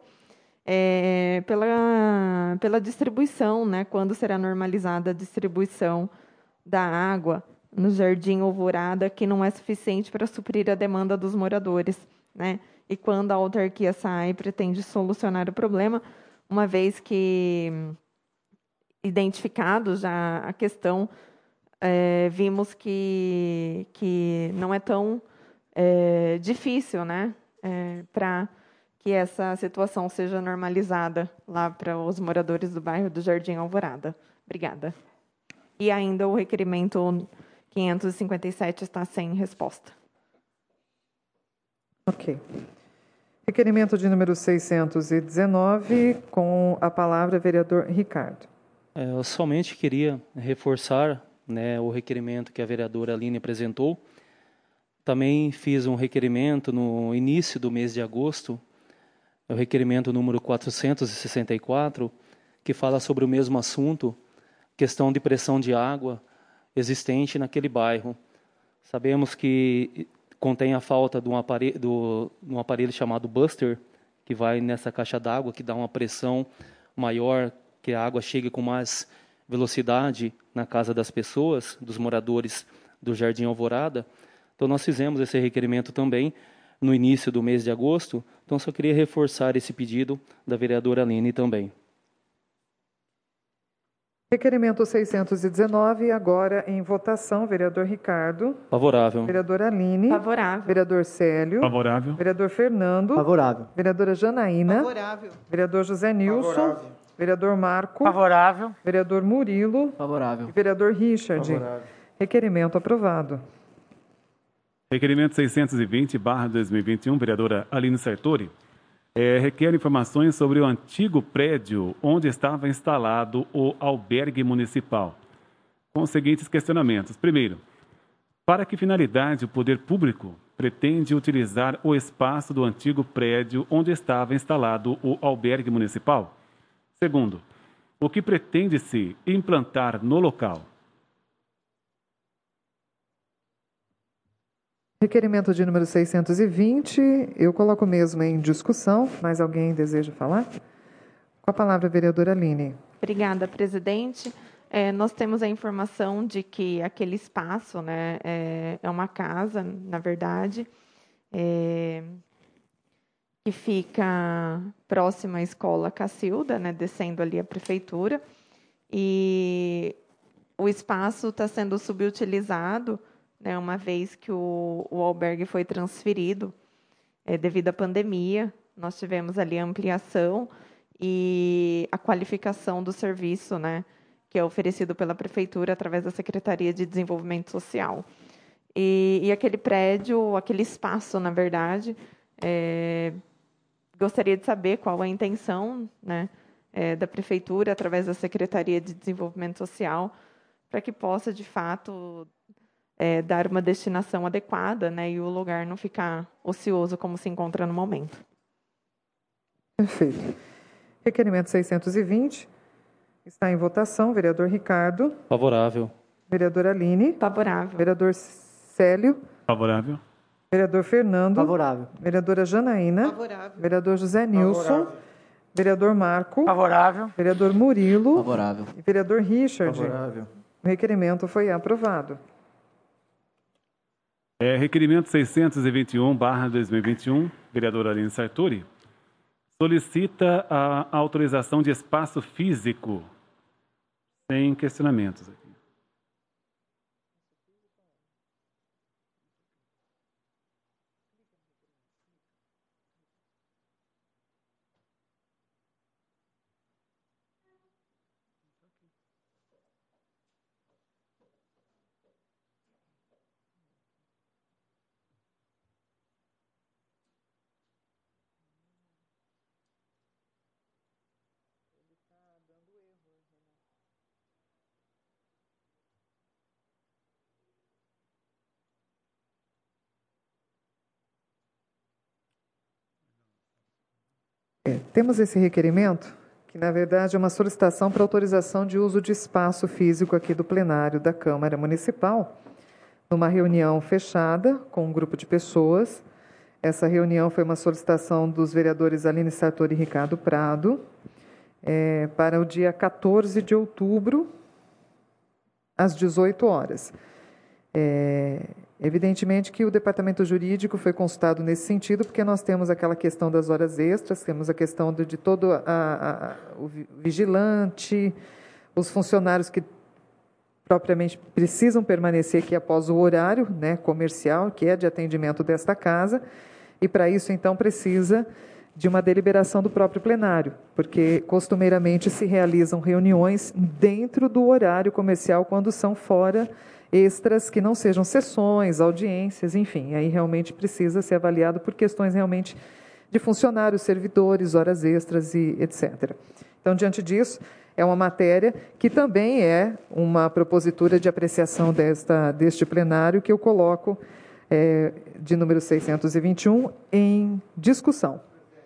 pela distribuição, né, quando será normalizada a distribuição da água no Jardim Alvorada, que não é suficiente para suprir a demanda dos moradores, né? E quando a autarquia sai e pretende solucionar o problema, uma vez que identificado já a questão, vimos que não é tão difícil, né, para que essa situação seja normalizada lá para os moradores do bairro do Jardim Alvorada. Obrigada. E ainda o requerimento 557 está sem resposta. Ok. Requerimento de número 619, com a palavra, vereador Ricardo. Eu somente queria reforçar, né, o requerimento que a vereadora Aline apresentou. Também fiz um requerimento no início do mês de agosto, o requerimento número 464, que fala sobre o mesmo assunto, questão de pressão de água existente naquele bairro. Sabemos que contém a falta de um aparelho chamado Buster, que vai nessa caixa d'água, que dá uma pressão maior, que a água chegue com mais velocidade na casa das pessoas, dos moradores do Jardim Alvorada. Então, nós fizemos esse requerimento também no início do mês de agosto. Então, só queria reforçar esse pedido da vereadora Aline também. Requerimento 619, agora em votação. Vereador Ricardo. Favorável. Vereadora Aline. Favorável. Vereador Célio. Favorável. Vereador Fernando. Favorável. Vereadora Janaína. Favorável. Vereador José Nilson. Favorável. Vereador Marco. Favorável. Vereador Murilo. Favorável. E vereador Richard. Favorável. Requerimento aprovado. Requerimento 620/2021, vereadora Aline Sartori, requer informações sobre o antigo prédio onde estava instalado o albergue municipal, com os seguintes questionamentos. Primeiro, para que finalidade o poder público pretende utilizar o espaço do antigo prédio onde estava instalado o albergue municipal? Segundo, o que pretende-se implantar no local? Requerimento de número 620, eu coloco mesmo em discussão. Mais alguém deseja falar? Com a palavra, a vereadora Aline. Obrigada, presidente. Nós temos a informação de que aquele espaço, né, é uma casa, na verdade, que fica próxima à escola Cacilda, né, descendo ali a prefeitura, e o espaço está sendo subutilizado, né, uma vez que o albergue foi transferido devido à pandemia. Nós tivemos ali a ampliação e a qualificação do serviço, né, que é oferecido pela prefeitura através da Secretaria de Desenvolvimento Social. E aquele prédio, aquele espaço, na verdade, gostaria de saber qual a intenção, né, da prefeitura, através da Secretaria de Desenvolvimento Social, para que possa, de fato, dar uma destinação adequada, né, e o lugar não ficar ocioso como se encontra no momento. Perfeito. Requerimento 620 está em votação. Vereador Ricardo. Favorável. Vereadora Aline. Favorável. Vereador Célio. Favorável. Vereador Fernando. Favorável. Vereadora Janaína. Favorável. Vereador José Nilson. Favorável. Vereador Marco. Favorável. Vereador Murilo. Favorável. E vereador Richard. Favorável. O requerimento foi aprovado. Requerimento 621/2021, vereadora Aline Sartori, solicita a autorização de espaço físico, sem questionamentos. Temos esse requerimento, que na verdade é uma solicitação para autorização de uso de espaço físico aqui do plenário da Câmara Municipal, numa reunião fechada com um grupo de pessoas. Essa reunião foi uma solicitação dos vereadores Aline Sartori e Ricardo Prado, para o dia 14 de outubro, às 18 horas. Evidentemente que o departamento jurídico foi consultado nesse sentido, porque nós temos aquela questão das horas extras, temos a questão de todo o vigilante, os funcionários que propriamente precisam permanecer aqui após o horário, né, comercial, que é de atendimento desta casa, e para isso, então, precisa de uma deliberação do próprio plenário, porque costumeiramente se realizam reuniões dentro do horário comercial quando são fora extras que não sejam sessões, audiências, enfim, aí realmente precisa ser avaliado por questões realmente de funcionários, servidores, horas extras e etc. Então, diante disso, é uma matéria que também é uma propositura de apreciação deste plenário que eu coloco de número 621 em discussão.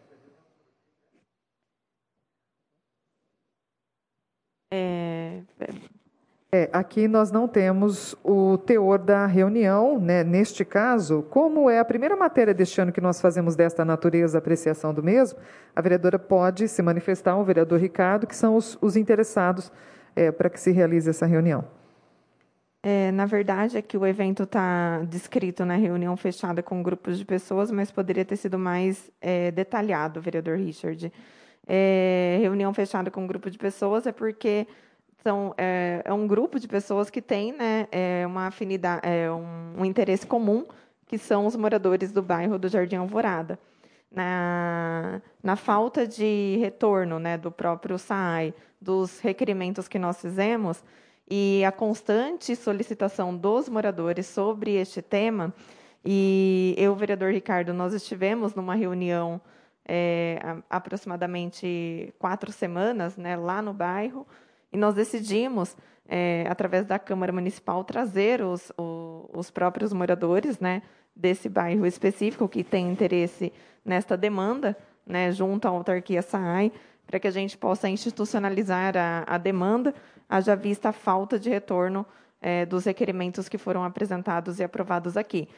Aqui nós não temos o teor da reunião, né? Neste caso, como é a primeira matéria deste ano que nós fazemos desta natureza, apreciação do mesmo, a vereadora pode se manifestar, o vereador Ricardo, que são os interessados para que se realize essa reunião. Na verdade, é que o evento está descrito na reunião fechada com grupos de pessoas, mas poderia ter sido mais detalhado, vereador Richard. Reunião fechada com um grupo de pessoas é porque é um grupo de pessoas que tem, né, uma afinidade, um interesse comum, que são os moradores do bairro do Jardim Alvorada. Na falta de retorno, né, do próprio SAAI, dos requerimentos que nós fizemos, e a constante solicitação dos moradores sobre este tema, e eu, vereador Ricardo, nós estivemos numa reunião há aproximadamente 4 semanas, né, lá no bairro, e nós decidimos, através da Câmara Municipal, trazer os próprios moradores, né, desse bairro específico que tem interesse nesta demanda, né, junto à autarquia SAAI, para que a gente possa institucionalizar a demanda, haja vista a falta de retorno dos requerimentos que foram apresentados e aprovados aqui.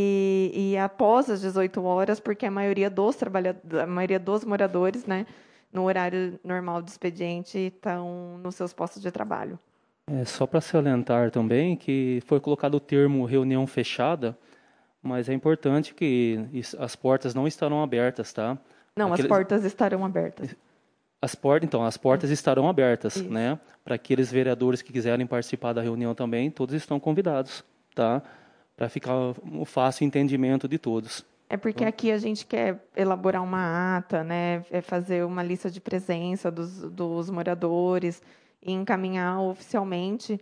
E após as 18 horas, porque a maioria dos moradores, né, no horário normal do expediente estão nos seus postos de trabalho. Só para salientar também que foi colocado o termo reunião fechada, mas é importante que as portas não estarão abertas, tá? Não, as portas estarão abertas. As portas estarão abertas, né? Para aqueles vereadores que quiserem participar da reunião também, todos estão convidados, tá? Para ficar um fácil entendimento de todos. É porque aqui a gente quer elaborar uma ata, né? Fazer uma lista de presença dos moradores e encaminhar oficialmente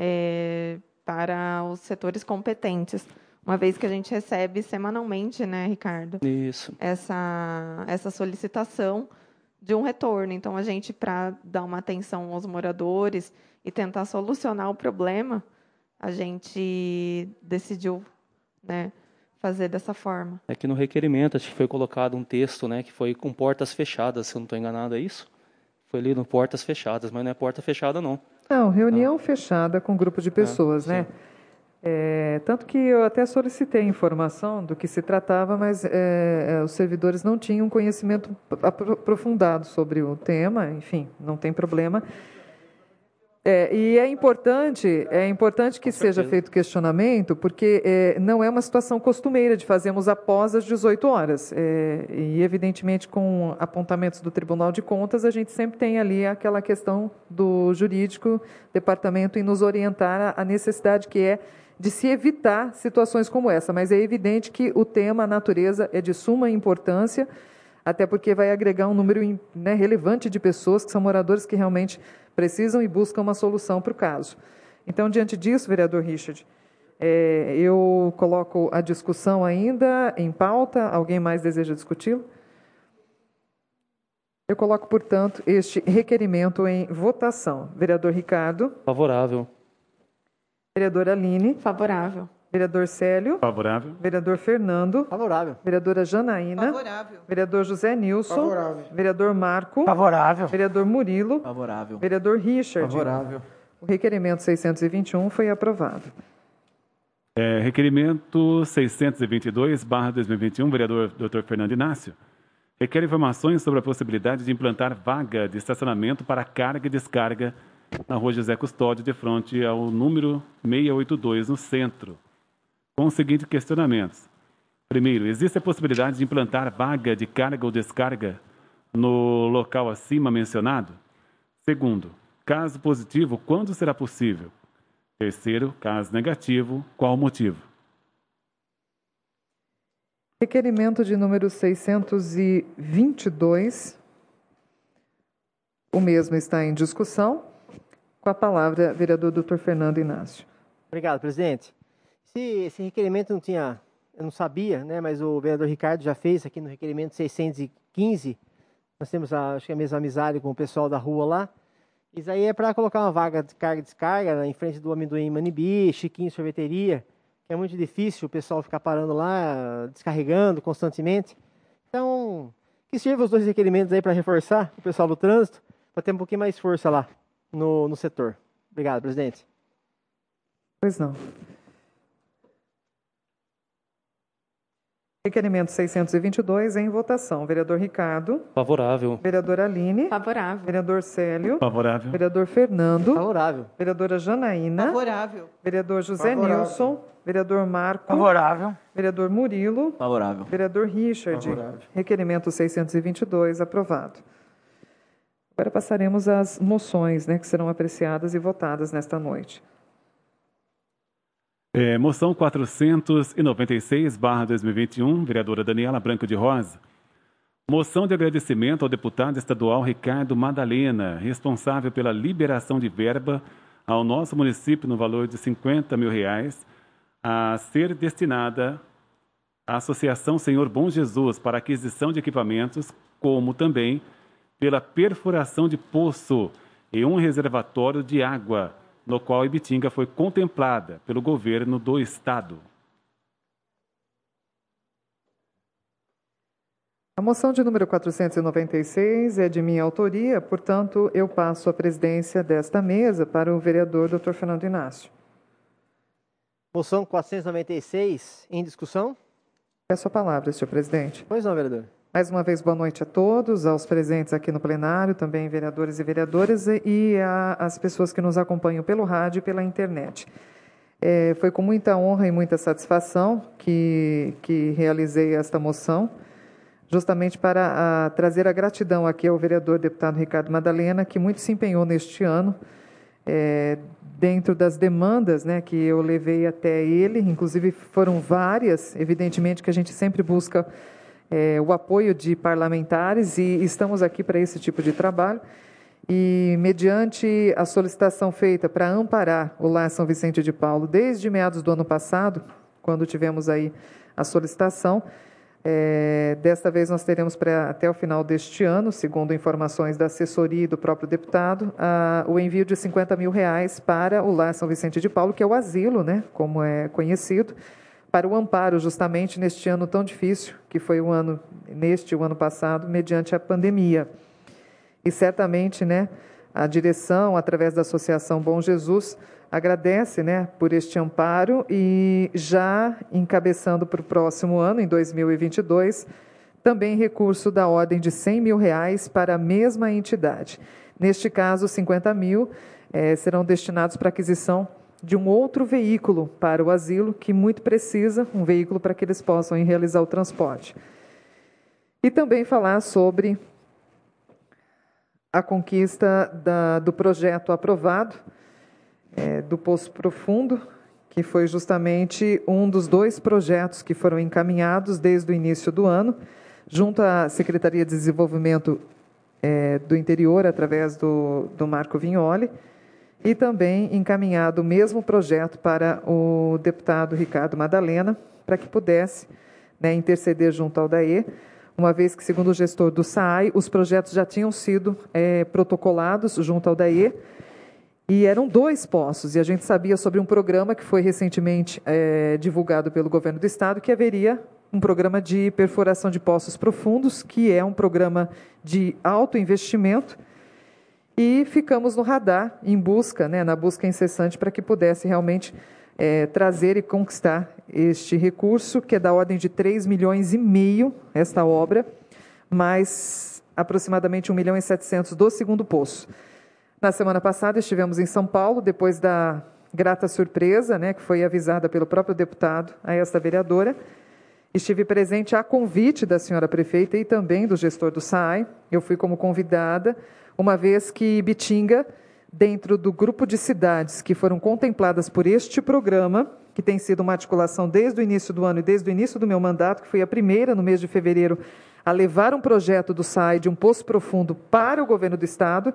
para os setores competentes. Uma vez que a gente recebe semanalmente, né, Ricardo? Isso. Essa solicitação de um retorno. Então, a gente, para dar uma atenção aos moradores e tentar solucionar o problema, a gente decidiu, né, fazer dessa forma. É que no requerimento, acho que foi colocado um texto, né, que foi com portas fechadas, se eu não estou enganado, é isso? Foi lido portas fechadas, mas não é porta fechada, não. Não, reunião fechada com grupo de pessoas, né? Tanto que eu até solicitei informação do que se tratava, mas os servidores não tinham conhecimento aprofundado sobre o tema, enfim, não tem problema. E é importante que seja feito questionamento, porque não é uma situação costumeira de fazermos após as 18 horas. E, evidentemente, com apontamentos do Tribunal de Contas, a gente sempre tem ali aquela questão do jurídico, departamento, em nos orientar a necessidade que é de se evitar situações como essa. Mas é evidente que o tema, a natureza, é de suma importância, até porque vai agregar um número relevante de pessoas que são moradores que realmente precisam e buscam uma solução para o caso. Então, diante disso, vereador Richard, eu coloco a discussão ainda em pauta. Alguém mais deseja discuti-lo? Eu coloco, portanto, este requerimento em votação. Vereador Ricardo. Favorável. Vereadora Aline. Favorável. Vereador Célio. Favorável. Vereador Fernando. Favorável. Vereadora Janaína. Favorável. Vereador José Nilson. Favorável. Vereador Marco. Favorável. Vereador Murilo. Favorável. Vereador Richard. Favorável. O requerimento 621 foi aprovado. Requerimento 622/2021, vereador Dr. Fernando Inácio. Requer informações sobre a possibilidade de implantar vaga de estacionamento para carga e descarga na rua José Custódio, de frente ao número 682, no centro, com os seguintes questionamentos. Primeiro, existe a possibilidade de implantar vaga de carga ou descarga no local acima mencionado? Segundo, caso positivo, quando será possível? Terceiro, caso negativo, qual o motivo? Requerimento de número 622. O mesmo está em discussão. Com a palavra, vereador Dr. Fernando Inácio. Obrigado, presidente. Esse requerimento eu não sabia, né, mas o vereador Ricardo já fez aqui no requerimento 615. Nós temos, acho que a mesma amizade com o pessoal da rua lá. Isso aí é para colocar uma vaga de carga e descarga em frente do Amendoim Manibi, Chiquinho Sorveteria, que é muito difícil o pessoal ficar parando lá, descarregando constantemente. Então, que sirva os dois requerimentos aí para reforçar o pessoal do trânsito, para ter um pouquinho mais força lá no setor. Obrigado, presidente. Pois não. Requerimento 622 em votação. Vereador Ricardo. Favorável. Vereadora Aline. Favorável. Vereador Célio. Favorável. Vereador Fernando. Favorável. Vereadora Janaína. Favorável. Vereador José Favorável. Nilson. Vereador Marco. Favorável. Vereador Murilo. Favorável. Vereador Richard. Favorável. Requerimento 622 aprovado. Agora passaremos às moções, que serão apreciadas e votadas nesta noite. Moção 496/2021, vereadora Daniela Branco de Rosa. Moção de agradecimento ao deputado estadual Ricardo Madalena, responsável pela liberação de verba ao nosso município no valor de R$50 mil, a ser destinada à Associação Senhor Bom Jesus para aquisição de equipamentos, como também pela perfuração de poço e um reservatório de água, no qual Ibitinga foi contemplada pelo governo do estado. A moção de número 496 é de minha autoria, portanto, eu passo a presidência desta mesa para o vereador Dr. Fernando Inácio. Moção 496 em discussão. Peço a palavra, senhor presidente. Pois não, vereador. Mais uma vez, boa noite a todos, aos presentes aqui no plenário, também vereadores e vereadoras, e às pessoas que nos acompanham pelo rádio e pela internet. Foi com muita honra e muita satisfação que realizei esta moção, justamente para trazer a gratidão aqui ao vereador deputado Ricardo Madalena, que muito se empenhou neste ano, dentro das demandas, né, que eu levei até ele, inclusive foram várias, evidentemente que a gente sempre busca o apoio de parlamentares e estamos aqui para esse tipo de trabalho. E, mediante a solicitação feita para amparar o Lar São Vicente de Paulo desde meados do ano passado, quando tivemos aí a solicitação, desta vez nós teremos até o final deste ano, segundo informações da assessoria e do próprio deputado, o envio de R$50 mil para o Lar São Vicente de Paulo, que é o asilo, né, como é conhecido, para o amparo justamente neste ano tão difícil, que foi o ano passado, mediante a pandemia. E certamente, né, a direção, através da Associação Bom Jesus, agradece, né, por este amparo e já encabeçando para o próximo ano, em 2022, também recurso da ordem de R$100 mil para a mesma entidade. Neste caso, R$50 mil serão destinados para a aquisição de um outro veículo para o asilo, que muito precisa, um veículo para que eles possam realizar o transporte. E também falar sobre a conquista do projeto aprovado, do Poço Profundo, que foi justamente um dos 2 projetos que foram encaminhados desde o início do ano, junto à Secretaria de Desenvolvimento do Interior, através do Marco Vignoli, e também encaminhado o mesmo projeto para o deputado Ricardo Madalena, para que pudesse, né, interceder junto ao DAE, uma vez que, segundo o gestor do SAAI, os projetos já tinham sido protocolados junto ao DAE, e eram 2 poços, e a gente sabia sobre um programa que foi recentemente divulgado pelo governo do Estado, que haveria um programa de perfuração de poços profundos, que é um programa de alto investimento, e ficamos no radar, em busca, né, na busca incessante, para que pudesse realmente trazer e conquistar este recurso, que é da ordem de 3,5 milhões, esta obra, mais aproximadamente 1.700.000 do segundo poço. Na semana passada estivemos em São Paulo, depois da grata surpresa, né, que foi avisada pelo próprio deputado a esta vereadora. Estive presente a convite da senhora prefeita e também do gestor do SAAI. Eu fui como convidada, uma vez que Bitinga, dentro do grupo de cidades que foram contempladas por este programa, que tem sido uma articulação desde o início do ano e desde o início do meu mandato, que foi a primeira, no mês de fevereiro, a levar um projeto do SAAI de um poço profundo para o governo do Estado,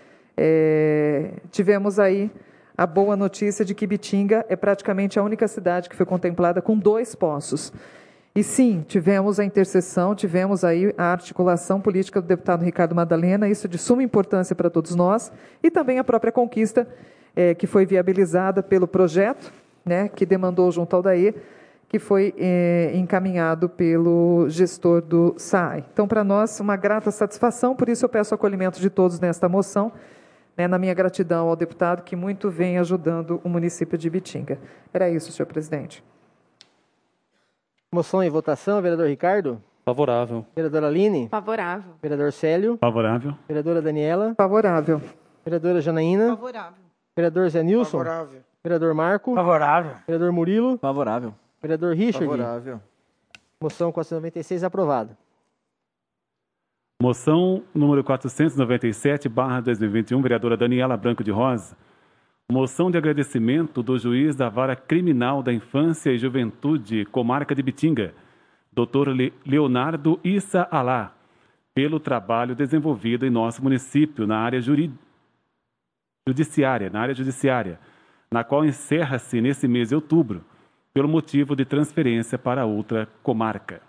tivemos aí a boa notícia de que Bitinga é praticamente a única cidade que foi contemplada com 2 poços. E sim, tivemos a intercessão, tivemos aí a articulação política do deputado Ricardo Madalena, isso de suma importância para todos nós, e também a própria conquista que foi viabilizada pelo projeto, né, que demandou junto ao DAE, que foi encaminhado pelo gestor do SAAI. Então, para nós, uma grata satisfação, por isso eu peço o acolhimento de todos nesta moção, né, na minha gratidão ao deputado que muito vem ajudando o município de Bitinga. Era isso, senhor presidente. Moção em votação, vereador Ricardo? Favorável. Vereadora Aline? Favorável. Vereador Célio? Favorável. Vereadora Daniela? Favorável. Vereadora Janaína? Favorável. Vereador Zé Nilson? Favorável. Vereador Marco? Favorável. Vereador Murilo? Favorável. Vereador Richard? Favorável. Moção 496 aprovada. Moção número 497/2021, vereadora Daniela Branco de Rosa. Moção de agradecimento do juiz da Vara Criminal da Infância e Juventude, Comarca de Bitinga, Dr. Leonardo Issa Alá, pelo trabalho desenvolvido em nosso município na área judiciária, na qual encerra-se nesse mês de outubro, pelo motivo de transferência para outra comarca.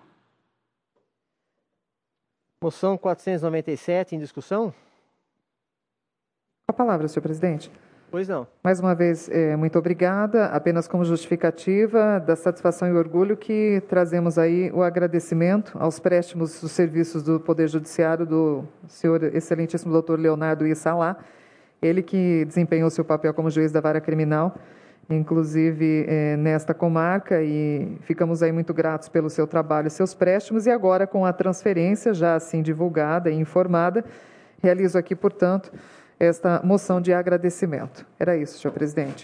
Moção 497 em discussão? Com a palavra, senhor presidente. Pois não. Mais uma vez, muito obrigada. Apenas como justificativa da satisfação e orgulho que trazemos aí o agradecimento aos préstimos dos serviços do Poder Judiciário do senhor excelentíssimo doutor Leonardo Issa Alá, ele que desempenhou seu papel como juiz da Vara Criminal inclusive nesta comarca, e ficamos aí muito gratos pelo seu trabalho e seus préstimos, e agora com a transferência já assim divulgada e informada, realizo aqui, portanto, esta moção de agradecimento. Era isso, senhor presidente.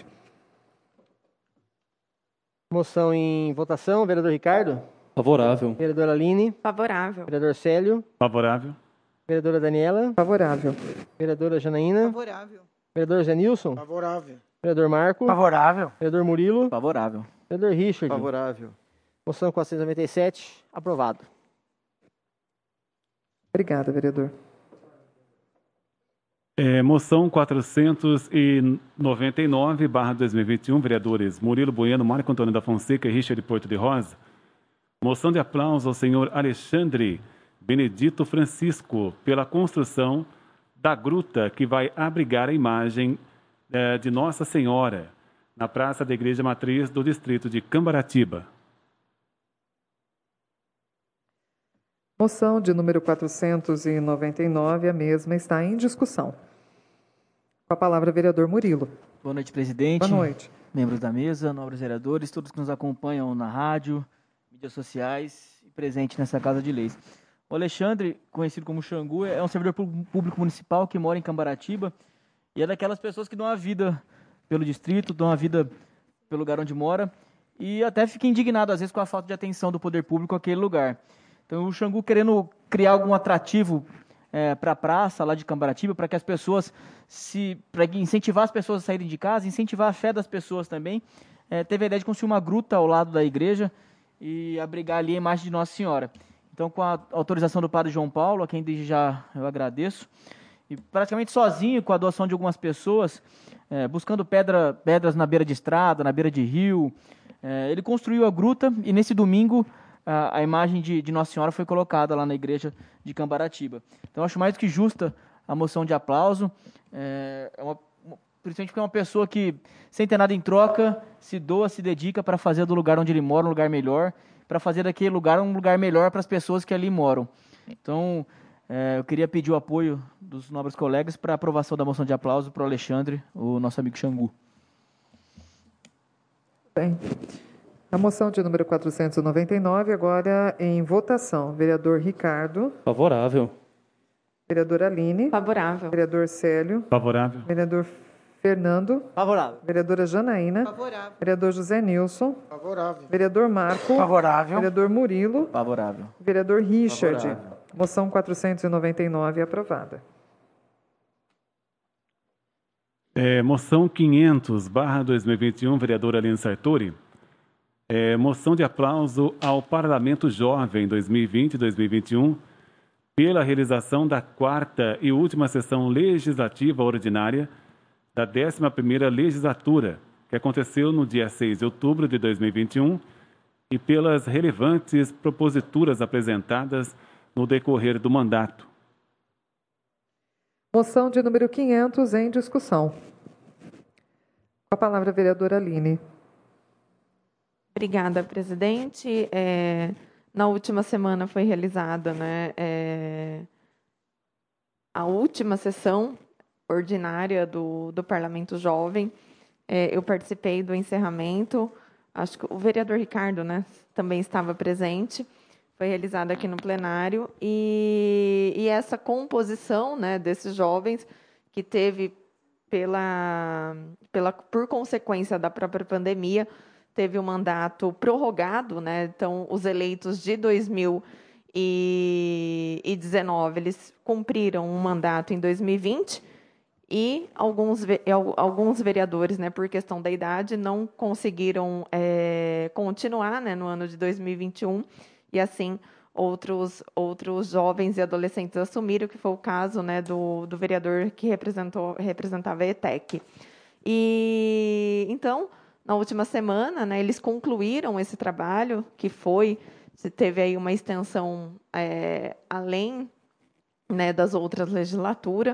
Moção em votação, vereador Ricardo? Favorável. Vereadora Aline? Favorável. Vereador Célio? Favorável. Vereadora Daniela? Favorável. Vereadora Janaína? Favorável. Vereador Zé Nilson? Favorável. Vereador Marco? Favorável. Vereador Murilo? Favorável. Vereador Richard? Favorável. Moção 497, aprovado. Obrigada, vereador. Moção 499/2021, vereadores Murilo Bueno, Marco Antônio da Fonseca e Richard Porto de Rosa. Moção de aplauso ao senhor Alexandre Benedito Francisco pela construção da gruta que vai abrigar a imagem de Nossa Senhora na Praça da Igreja Matriz do distrito de Cambaratiba. Moção de número 499, a mesma está em discussão. Com a palavra, vereador Murilo. Boa noite, presidente. Boa noite. Membros da mesa, nobres vereadores, todos que nos acompanham na rádio, mídias sociais e presente nessa Casa de Leis. O Alexandre, conhecido como Xangu, é um servidor público municipal que mora em Cambaratiba e é daquelas pessoas que dão a vida pelo distrito, dão a vida pelo lugar onde mora e até fica indignado, às vezes, com a falta de atenção do poder público àquele lugar. Então, o Xangu querendo criar algum atrativo para a praça lá de Cambaratiba, para que as pessoas, para incentivar as pessoas a saírem de casa, incentivar a fé das pessoas também, teve a ideia de construir uma gruta ao lado da igreja e abrigar ali a imagem de Nossa Senhora. Então, com a autorização do padre João Paulo, a quem desde já eu agradeço, e praticamente sozinho, com a doação de algumas pessoas, buscando pedras na beira de estrada, na beira de rio, ele construiu a gruta e nesse domingo a imagem de Nossa Senhora foi colocada lá na igreja de Cambaratiba. Então, eu acho mais do que justa a moção de aplauso, principalmente porque é uma pessoa que, sem ter nada em troca, se doa, se dedica para fazer do lugar onde ele mora um lugar melhor, para fazer daquele lugar um lugar melhor para as pessoas que ali moram. Então, eu queria pedir o apoio dos nobres colegas para a aprovação da moção de aplauso para o Alexandre, o nosso amigo Xangu. Bem. A moção de número 499, agora em votação. Vereador Ricardo. Favorável. Vereadora Aline. Favorável. Vereador Célio. Favorável. Vereador Fernando. Favorável. Vereadora Janaína. Favorável. Vereador José Nilson. Favorável. Vereador Marco. Favorável. Vereador Murilo. Favorável. Vereador Richard. Favorável. Moção 499 aprovada. Moção 500/2021, vereadora Aline Sartori. Moção de aplauso ao Parlamento Jovem 2020-2021 pela realização da 4ª e última sessão legislativa ordinária da 11ª legislatura, que aconteceu no dia 6 de outubro de 2021, e pelas relevantes proposituras apresentadas no decorrer do mandato. Moção de número 500 em discussão. Com a palavra, a vereadora Aline. Obrigada, presidente. Na última semana foi realizada a última sessão ordinária do Parlamento Jovem. Eu participei do encerramento. Acho que o vereador Ricardo também estava presente. Foi realizada aqui no plenário. E essa composição desses jovens, que teve, por consequência da própria pandemia, teve um mandato prorrogado, Então, os eleitos de 2019, eles cumpriram um mandato em 2020 e alguns vereadores, por questão da idade, não conseguiram continuar no ano de 2021 e, assim, outros jovens e adolescentes assumiram, que foi o caso do vereador que representava a ETEC. E, então, na última semana, eles concluíram esse trabalho, que teve aí uma extensão além das outras legislaturas,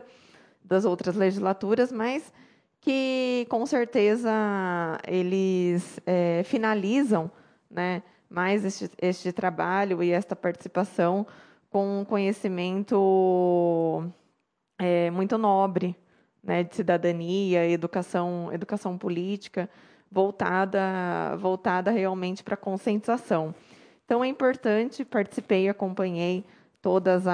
mas que, com certeza, eles finalizam mais este trabalho e esta participação com um conhecimento muito nobre, de cidadania, educação política, voltada realmente para a conscientização. Então, é importante, participei, acompanhei todas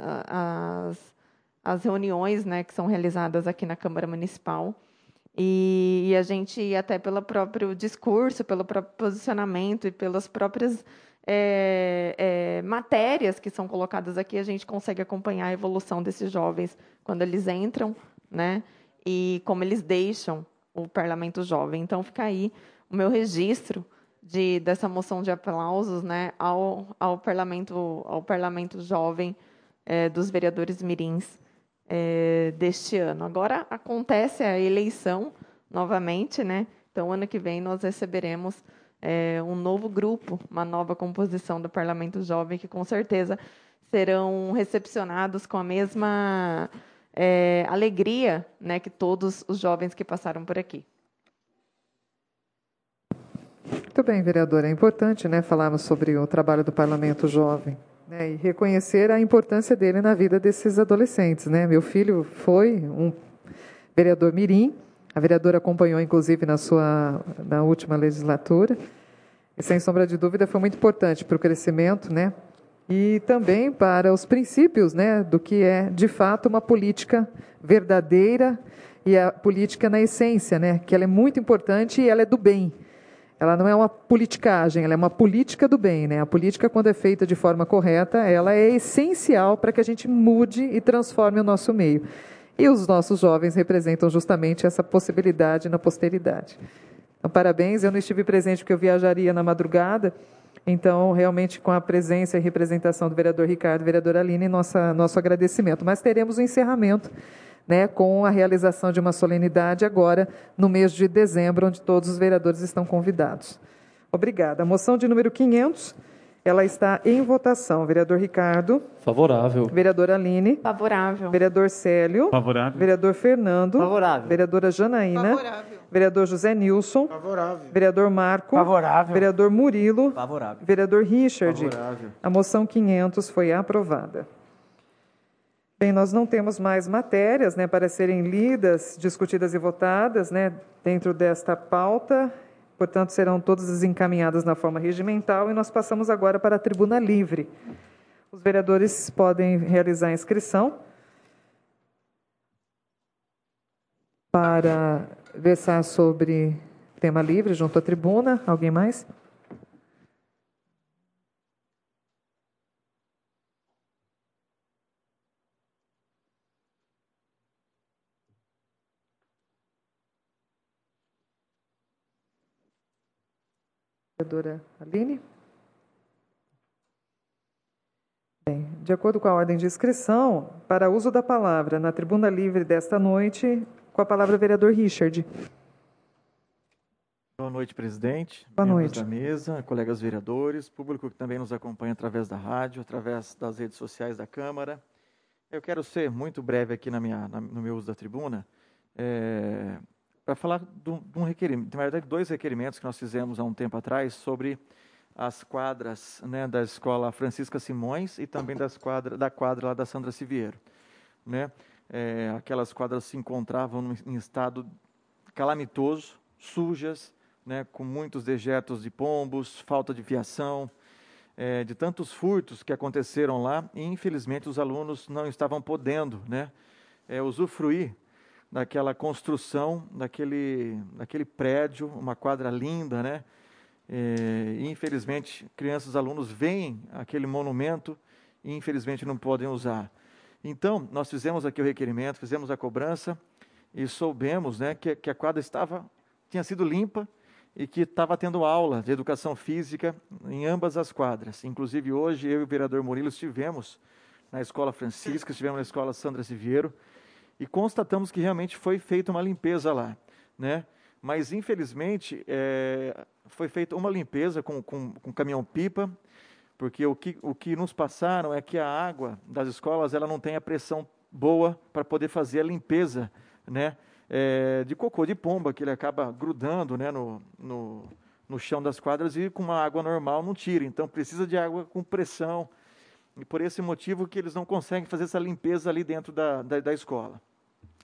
as reuniões, né, que são realizadas aqui na Câmara Municipal, e a gente, até pelo próprio discurso, pelo próprio posicionamento e pelas próprias matérias que são colocadas aqui, a gente consegue acompanhar a evolução desses jovens quando eles entram, né, e como eles deixam o Parlamento Jovem. Então, fica aí o meu registro dessa moção de aplausos, né, ao Parlamento Jovem dos vereadores mirins deste ano. Agora acontece a eleição novamente, né? Então, ano que vem, nós receberemos um novo grupo, uma nova composição do Parlamento Jovem, que com certeza serão recepcionados com a mesma alegria, né, que todos os jovens que passaram por aqui. Muito bem, vereadora. É importante, né, falarmos sobre o trabalho do Parlamento Jovem, né, e reconhecer a importância dele na vida desses adolescentes, né? Meu filho foi um vereador mirim, a vereadora acompanhou, inclusive, na última legislatura, e, sem sombra de dúvida, foi muito importante para o crescimento, né, e também para os princípios, né, do que é, de fato, uma política verdadeira e a política na essência, né, que ela é muito importante e ela é do bem. Ela não é uma politicagem, ela é uma política do bem, né? A política, quando é feita de forma correta, ela é essencial para que a gente mude e transforme o nosso meio. E os nossos jovens representam justamente essa possibilidade na posteridade. Então, parabéns. Eu não estive presente porque eu viajaria na madrugada, então, realmente, com a presença e representação do vereador Ricardo e vereadora Aline, nosso agradecimento. Mas teremos o encerramento, né, com a realização de uma solenidade agora no mês de dezembro, onde todos os vereadores estão convidados. Obrigada. A moção de número 500, ela está em votação. Vereador Ricardo. Favorável. Vereadora Aline. Favorável. Vereador Célio. Favorável. Vereador Fernando. Favorável. Vereadora Janaína. Favorável. Vereador José Nilson. Favorável. Vereador Marco. Favorável. Vereador Murilo. Favorável. Vereador Richard. Favorável. A moção 500 foi aprovada. Bem, nós não temos mais matérias, né, para serem lidas, discutidas e votadas, né, dentro desta pauta, portanto, serão todas encaminhadas na forma regimental e nós passamos agora para a tribuna livre. Os vereadores podem realizar a inscrição para versar sobre tema livre junto à tribuna. Alguém mais? Vereadora Aline? Bem, de acordo com a ordem de inscrição, para uso da palavra na tribuna livre desta noite, com a palavra vereador Richard. Boa noite, presidente. Boa membros noite. da mesa, colegas vereadores, público que também nos acompanha através da rádio, através das redes sociais da Câmara. Eu quero ser muito breve aqui no meu uso da tribuna, para falar de um requerimento, na verdade, 2 requerimentos que nós fizemos há um tempo atrás sobre as quadras, né, da Escola Francisca Simões e também da quadra lá da Sandra Siviero, né? Aquelas quadras se encontravam em estado calamitoso, sujas, né, com muitos dejetos de pombos, falta de fiação, de tantos furtos que aconteceram lá, e infelizmente os alunos não estavam podendo, né, usufruir daquela construção, daquele prédio, uma quadra linda, né? E, infelizmente, crianças e alunos veem aquele monumento e, infelizmente, não podem usar. Então, nós fizemos aqui o requerimento, fizemos a cobrança e soubemos, né, que a quadra tinha sido limpa e que estava tendo aula de educação física em ambas as quadras. Inclusive, hoje, eu e o vereador Murilo estivemos na Escola Francisca, estivemos na Escola Sandra Siviero, e constatamos que realmente foi feita uma limpeza lá, né? Mas, infelizmente, foi feita uma limpeza com caminhão-pipa, porque o que nos passaram é que a água das escolas ela não tem a pressão boa para poder fazer a limpeza, né, de cocô de pomba, que ele acaba grudando, né, no chão das quadras e com uma água normal não tira. Então, precisa de água com pressão, e por esse motivo que eles não conseguem fazer essa limpeza ali dentro da escola.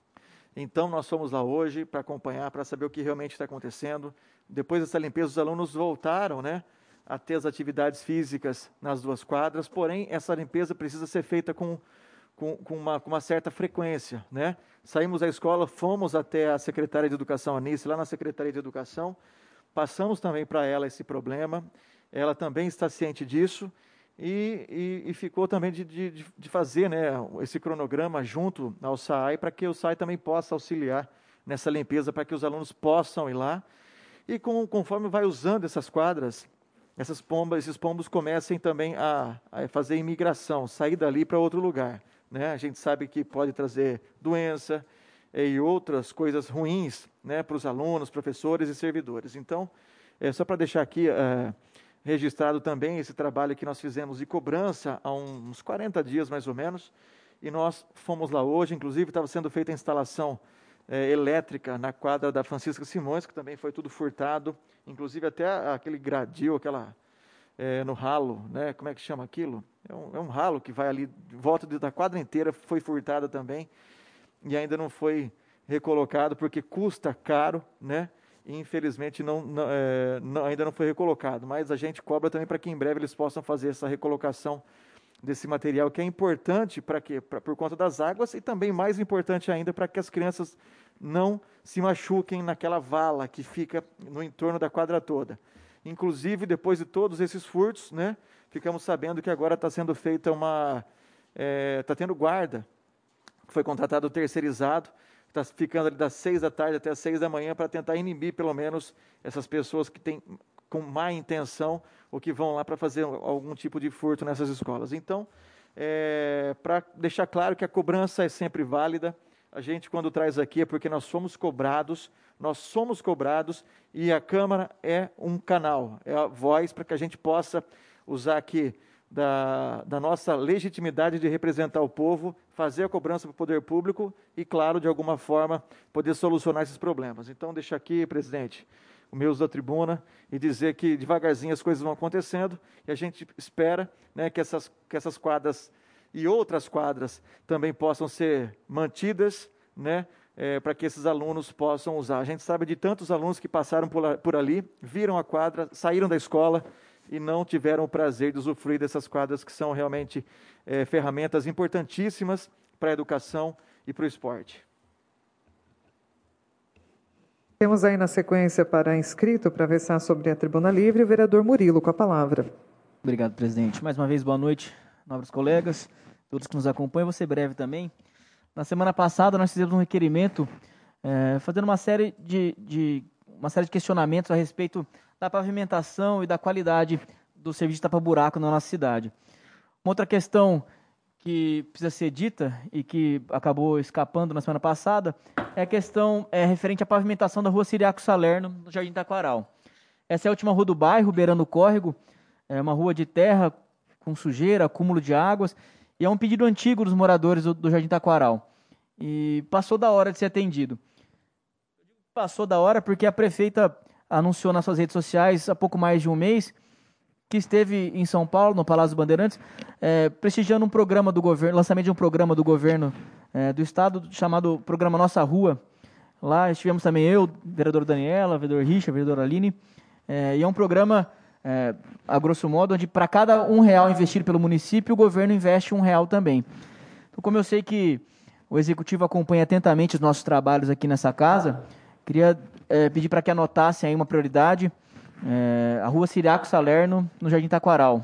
Então, nós fomos lá hoje para acompanhar, para saber o que realmente está acontecendo. Depois dessa limpeza, os alunos voltaram, né, a ter as atividades físicas nas 2 quadras, porém, essa limpeza precisa ser feita com uma certa frequência, né? Saímos da escola, fomos até a secretária de Educação, Anice, lá na Secretaria de Educação, passamos também para ela esse problema, ela também está ciente disso, e ficou também de fazer, né, esse cronograma junto ao SAAI, para que o SAAI também possa auxiliar nessa limpeza, para que os alunos possam ir lá, e conforme vai usando essas quadras, esses pombos comecem também a fazer imigração, sair dali para outro lugar, né? A gente sabe que pode trazer doença e outras coisas ruins, né, para os alunos, professores e servidores. Então, só para deixar aqui registrado também esse trabalho que nós fizemos de cobrança há uns 40 dias mais ou menos, e nós fomos lá hoje, inclusive estava sendo feita a instalação elétrica na quadra da Francisca Simões, que também foi tudo furtado, inclusive até aquele gradil, no ralo, né? Como é que chama aquilo? É um ralo que vai ali, de volta da quadra inteira, foi furtada também, e ainda não foi recolocado, porque custa caro, né? E infelizmente ainda não foi recolocado, mas a gente cobra também para que em breve eles possam fazer essa recolocação desse material, que é importante para quê? Por conta das águas, e também mais importante ainda para que as crianças não se machuquem naquela vala que fica no entorno da quadra toda. Inclusive, depois de todos esses furtos, né, ficamos sabendo que agora está sendo feita está tendo guarda, foi contratado terceirizado, está ficando ali das 6 da tarde até as 6 da manhã para tentar inibir, pelo menos, essas pessoas que têm com má intenção ou que vão lá para fazer algum tipo de furto nessas escolas. Então, para deixar claro que a cobrança é sempre válida, a gente quando traz aqui é porque nós somos cobrados e a Câmara é um canal, é a voz para que a gente possa usar aqui da nossa legitimidade de representar o povo, fazer a cobrança para o poder público e, claro, de alguma forma, poder solucionar esses problemas. Então, deixa aqui, presidente, o meu uso da tribuna e dizer que devagarzinho as coisas vão acontecendo e a gente espera, né, que essas quadras e outras quadras também possam ser mantidas, né, para que esses alunos possam usar. A gente sabe de tantos alunos que passaram por ali, viram a quadra, saíram da escola e não tiveram o prazer de usufruir dessas quadras que são realmente ferramentas importantíssimas para a educação e para o esporte. Temos aí na sequência para inscrito, para versar sobre a tribuna livre, o vereador Murilo, com a palavra. Obrigado, presidente. Mais uma vez, boa noite, nobres colegas, todos que nos acompanham. Vou ser breve também. Na semana passada, nós fizemos um requerimento fazendo uma série de questionamentos a respeito da pavimentação e da qualidade do serviço de tapa-buraco na nossa cidade. Uma outra questão que precisa ser dita e que acabou escapando na semana passada é a questão referente à pavimentação da rua Ciriaco Salerno, no Jardim Taquaral. Essa é a última rua do bairro, beirando o córrego, é uma rua de terra com sujeira, acúmulo de águas, e é um pedido antigo dos moradores do Jardim Taquaral. E passou da hora de ser atendido. Passou da hora porque a prefeita anunciou nas suas redes sociais há pouco mais de um mês que esteve em São Paulo, no Palácio dos Bandeirantes, prestigiando um programa do governo, lançamento de um programa do governo do estado, chamado Programa Nossa Rua. Lá estivemos também eu, vereador Daniela, vereador Richard, vereadora Aline, e é um programa, a grosso modo, onde para cada R$1 investido pelo município, o governo investe R$1 também. Então, como eu sei que o Executivo acompanha atentamente os nossos trabalhos aqui nessa casa, queria pedir para que anotassem aí uma prioridade, a rua Ciriaco Salerno, no Jardim Taquaral.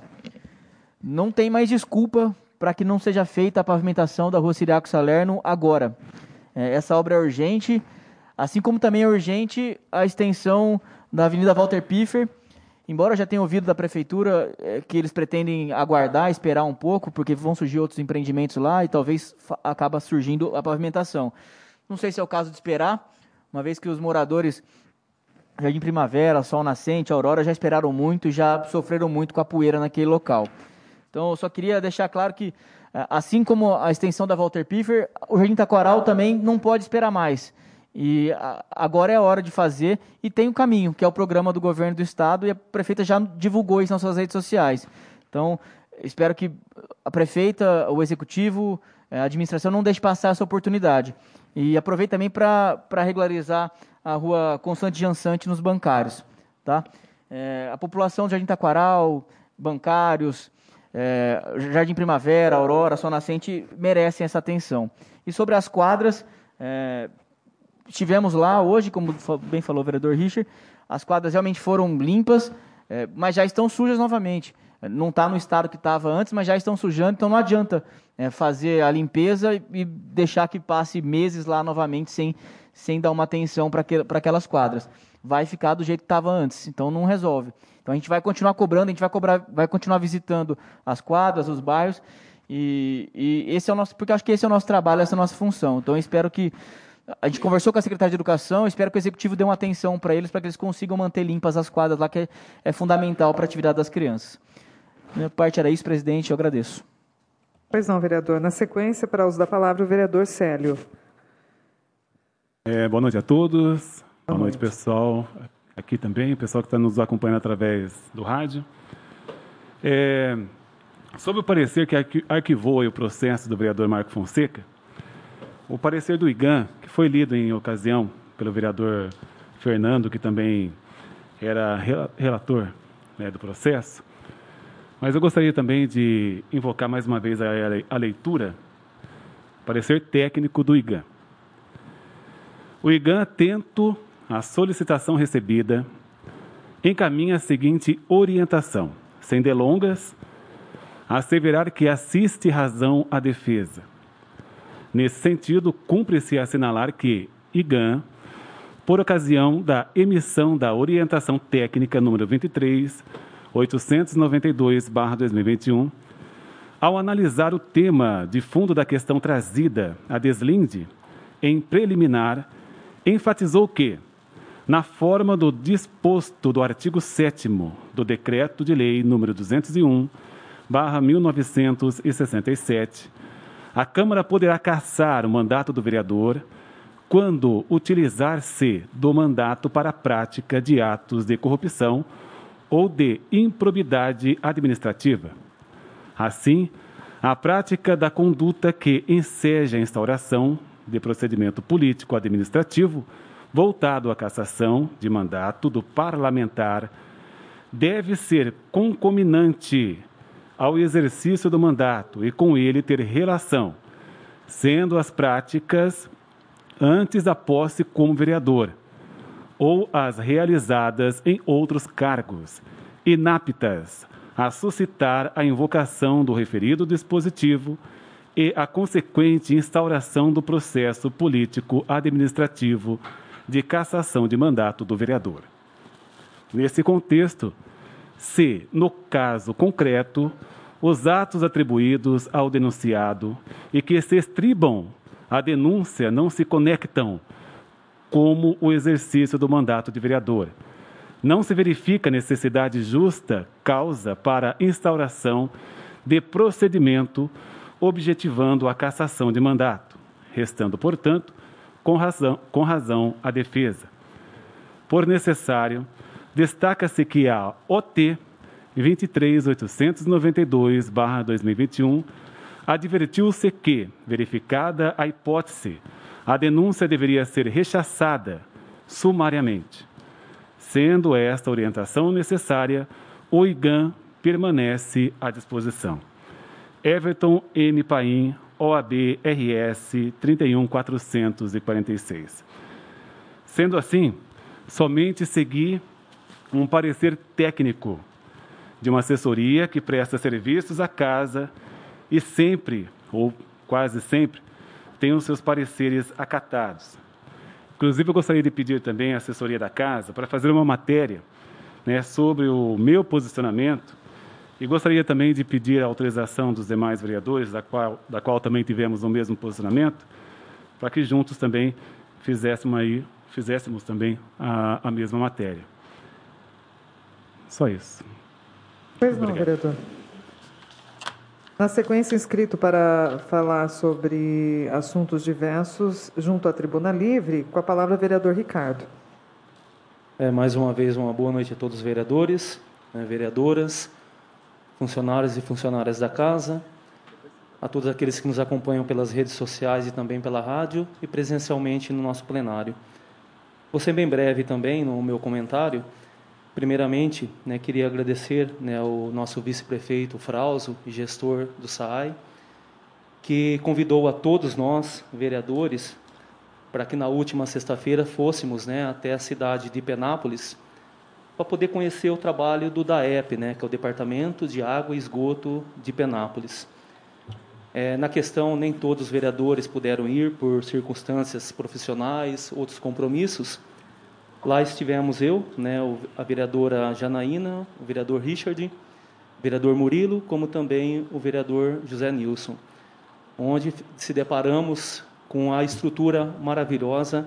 Não tem mais desculpa para que não seja feita a pavimentação da rua Ciriaco Salerno agora. Essa obra é urgente, assim como também é urgente a extensão da Avenida Walter Piffer, embora eu já tenha ouvido da Prefeitura que eles pretendem aguardar, esperar um pouco, porque vão surgir outros empreendimentos lá e talvez acaba surgindo a pavimentação. Não sei se é o caso de esperar, uma vez que os moradores Jardim Primavera, Sol Nascente, Aurora já esperaram muito e já sofreram muito com a poeira naquele local. Então, eu só queria deixar claro que, assim como a extensão da Walter Piffer, o Jardim Taquaral também não pode esperar mais. E agora é a hora de fazer e tem um caminho, que é o programa do governo do estado, e a prefeita já divulgou isso nas suas redes sociais. Então, espero que a prefeita, o executivo, a administração não deixe passar essa oportunidade. E aproveito também para regularizar a rua Constante Jansante nos bancários. Tá? A população de Jardim Taquaral, bancários, Jardim Primavera, Aurora, Sol Nascente merecem essa atenção. E sobre as quadras, estivemos lá hoje, como bem falou o vereador Richard, as quadras realmente foram limpas, mas já estão sujas novamente. Não está no estado que estava antes, mas já estão sujando, então não adianta fazer a limpeza e deixar que passe meses lá novamente sem dar uma atenção para aquelas quadras. Vai ficar do jeito que estava antes, então não resolve. Então a gente vai continuar cobrando, a gente vai continuar visitando as quadras, os bairros, e esse é o nosso, porque eu acho que esse é o nosso trabalho, essa é a nossa função. Então eu espero que a gente conversou com a Secretaria de Educação, espero que o Executivo dê uma atenção para eles que eles consigam manter limpas as quadras lá, que é fundamental para a atividade das crianças. Minha parte era isso, presidente, eu agradeço. Pois não, vereador. Na sequência, para uso da palavra, o vereador Célio. Boa noite a todos. Boa noite, pessoal. Aqui também, pessoal que está nos acompanhando através do rádio. Sobre o parecer que arquivou o processo do vereador Marco Fonseca, o parecer do IGAN, que foi lido em ocasião pelo vereador Fernando, que também era relator do processo, mas eu gostaria também de invocar mais uma vez a leitura, parecer técnico do IGAN. O IGAN, atento à solicitação recebida, encaminha a seguinte orientação, sem delongas, a asseverar que assiste razão à defesa. Nesse sentido, cumpre-se assinalar que IGAN, por ocasião da emissão da orientação técnica número 23.892/2021, ao analisar o tema de fundo da questão trazida a deslinde, em preliminar, enfatizou que, na forma do disposto do artigo 7º do Decreto de Lei número 201/1967, a Câmara poderá cassar o mandato do vereador quando utilizar-se do mandato para a prática de atos de corrupção ou de improbidade administrativa. Assim, a prática da conduta que enseja a instauração de procedimento político-administrativo voltado à cassação de mandato do parlamentar deve ser concomitante ao exercício do mandato e com ele ter relação, sendo as práticas antes da posse como vereador ou as realizadas em outros cargos, inaptas a suscitar a invocação do referido dispositivo e a consequente instauração do processo político-administrativo de cassação de mandato do vereador. Nesse contexto, se, no caso concreto, os atos atribuídos ao denunciado e que se estribam a denúncia não se conectam como o exercício do mandato de vereador, não se verifica necessidade justa causa para instauração de procedimento objetivando a cassação de mandato, restando, portanto, com razão a defesa. Por necessário, destaca-se que a OT 23.892/2021 advertiu-se que, verificada a hipótese, a denúncia deveria ser rechaçada sumariamente. Sendo esta orientação necessária, o IGAN permanece à disposição. Everton M. Paim, OAB RS 31446. Sendo assim, somente seguir um parecer técnico de uma assessoria que presta serviços à casa e sempre, ou quase sempre, tem os seus pareceres acatados. Inclusive, eu gostaria de pedir também à assessoria da casa para fazer uma matéria sobre o meu posicionamento e gostaria também de pedir a autorização dos demais vereadores, da qual também tivemos o mesmo posicionamento, para que juntos também fizéssemos também a mesma matéria. Só isso. Pois não, vereador. Na sequência, inscrito para falar sobre assuntos diversos, junto à Tribuna Livre, com a palavra o vereador Ricardo. Mais uma vez, uma boa noite a todos os vereadores, vereadoras, funcionários e funcionárias da casa, a todos aqueles que nos acompanham pelas redes sociais e também pela rádio e presencialmente no nosso plenário. Vou ser bem breve também no meu comentário. Primeiramente, queria agradecer ao nosso vice-prefeito Frauso e gestor do SAAI, que convidou a todos nós, vereadores, para que na última sexta-feira fôssemos até a cidade de Penápolis para poder conhecer o trabalho do DAEP, que é o Departamento de Água e Esgoto de Penápolis. Na questão, nem todos os vereadores puderam ir por circunstâncias profissionais, outros compromissos. Lá estivemos eu, a vereadora Janaína, o vereador Richard, o vereador Murilo, como também o vereador José Nilson, onde se deparamos com a estrutura maravilhosa,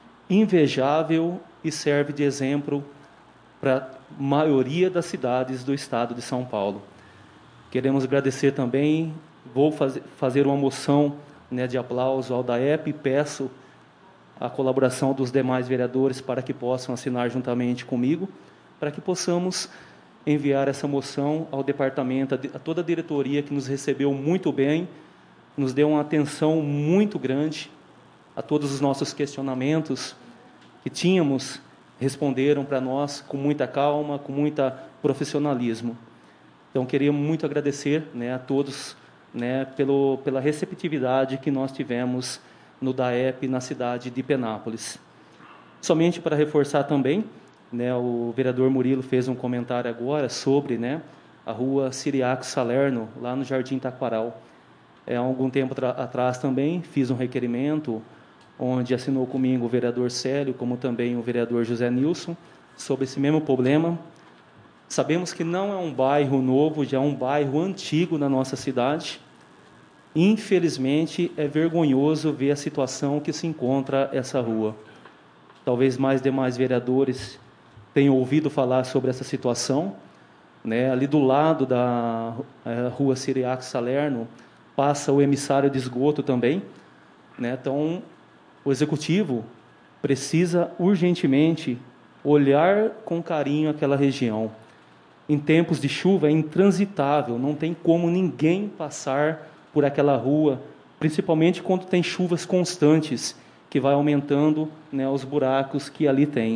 invejável e serve de exemplo para a maioria das cidades do estado de São Paulo. Queremos agradecer também, vou fazer uma moção de aplauso ao DAEP e peço a colaboração dos demais vereadores para que possam assinar juntamente comigo, para que possamos enviar essa moção ao departamento, a toda a diretoria que nos recebeu muito bem, nos deu uma atenção muito grande a todos os nossos questionamentos que tínhamos, responderam para nós com muita calma, com muito profissionalismo. Então, queria muito agradecer a todos pela receptividade que nós tivemos no DAEP, na cidade de Penápolis. Somente para reforçar também, o vereador Murilo fez um comentário agora sobre a rua Ciriaco Salerno, lá no Jardim Taquaral. Há algum tempo atrás também fiz um requerimento, onde assinou comigo o vereador Célio, como também o vereador José Nilson, sobre esse mesmo problema. Sabemos que não é um bairro novo, já é um bairro antigo na nossa cidade. Infelizmente, é vergonhoso ver a situação que se encontra essa rua. Talvez mais demais vereadores tenham ouvido falar sobre essa situação. Ali do lado da rua Ciriaco Salerno, passa o emissário de esgoto também. Então, o Executivo precisa urgentemente olhar com carinho aquela região. Em tempos de chuva é intransitável, não tem como ninguém passar por aquela rua, principalmente quando tem chuvas constantes, que vai aumentando os buracos que ali tem.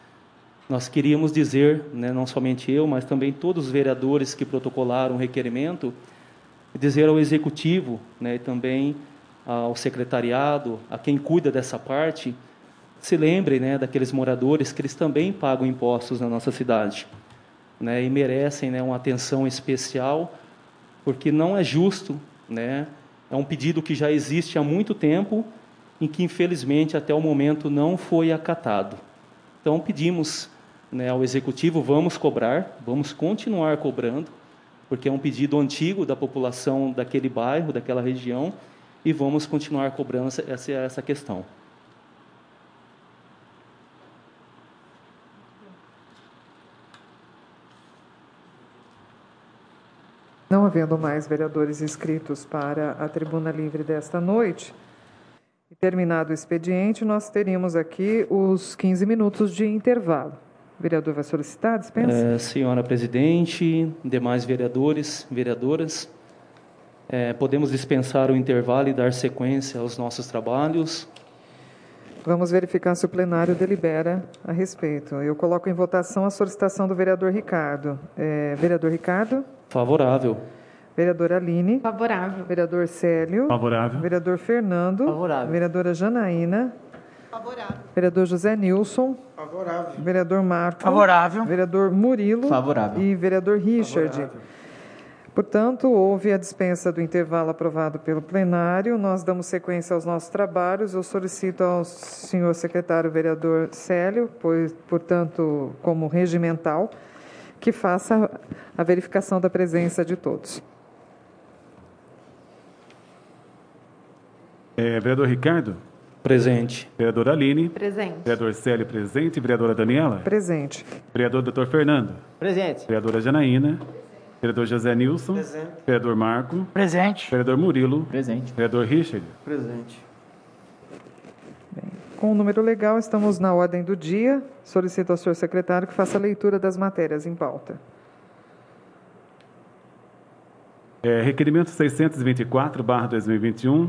Nós queríamos dizer, não somente eu, mas também todos os vereadores que protocolaram o requerimento, dizer ao Executivo, e também ao secretariado, a quem cuida dessa parte, se lembre daqueles moradores que eles também pagam impostos na nossa cidade, e merecem uma atenção especial, porque não é justo, é um pedido que já existe há muito tempo e que, infelizmente, até o momento não foi acatado. Então, pedimos ao Executivo, vamos cobrar, vamos continuar cobrando, porque é um pedido antigo da população daquele bairro, daquela região, e vamos continuar cobrando essa questão. Não havendo mais vereadores inscritos para a tribuna livre desta noite, e terminado o expediente, nós teríamos aqui os 15 minutos de intervalo. O vereador vai solicitar, dispensa? Senhora presidente, demais vereadores, vereadoras, podemos dispensar o intervalo e dar sequência aos nossos trabalhos. Vamos verificar se o plenário delibera a respeito. Eu coloco em votação a solicitação do vereador Ricardo. Vereador Ricardo? Favorável. Vereadora Aline? Favorável. Vereador Célio? Favorável. Vereador Fernando? Favorável. Vereadora Janaína? Favorável. Vereador José Nilson? Favorável. Vereador Marco? Favorável. Vereador Murilo? Favorável. E vereador Richard? Favorável. Portanto, houve a dispensa do intervalo aprovado pelo plenário. Nós damos sequência aos nossos trabalhos. Eu solicito ao senhor secretário vereador Célio, pois, portanto, como regimental, que faça a verificação da presença de todos. Vereador Ricardo? Presente. Vereadora Aline? Presente. Vereador Célio, presente. Vereadora Daniela? Presente. Vereador Dr. Fernando? Presente. Vereadora Janaína? Vereador José Nilson? Presente. Vereador Marco? Presente. Vereador Murilo? Presente. Vereador Richard? Presente. Com o número legal, estamos na ordem do dia. Solicito ao senhor secretário que faça a leitura das matérias em pauta. Requerimento 624/2021,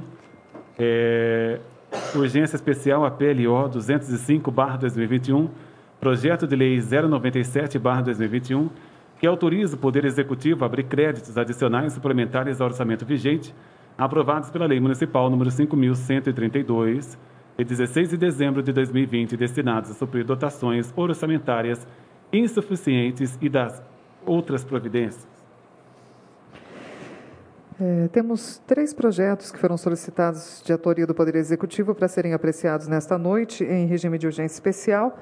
urgência especial APLO 205/2021, projeto de lei 097/2021, que autoriza o Poder Executivo a abrir créditos adicionais suplementares ao orçamento vigente, aprovados pela Lei Municipal número 5.132, de 16 de dezembro de 2020, destinados a suprir dotações orçamentárias insuficientes e das outras providências. Temos 3 projetos que foram solicitados de autoria do Poder Executivo para serem apreciados nesta noite em regime de urgência especial.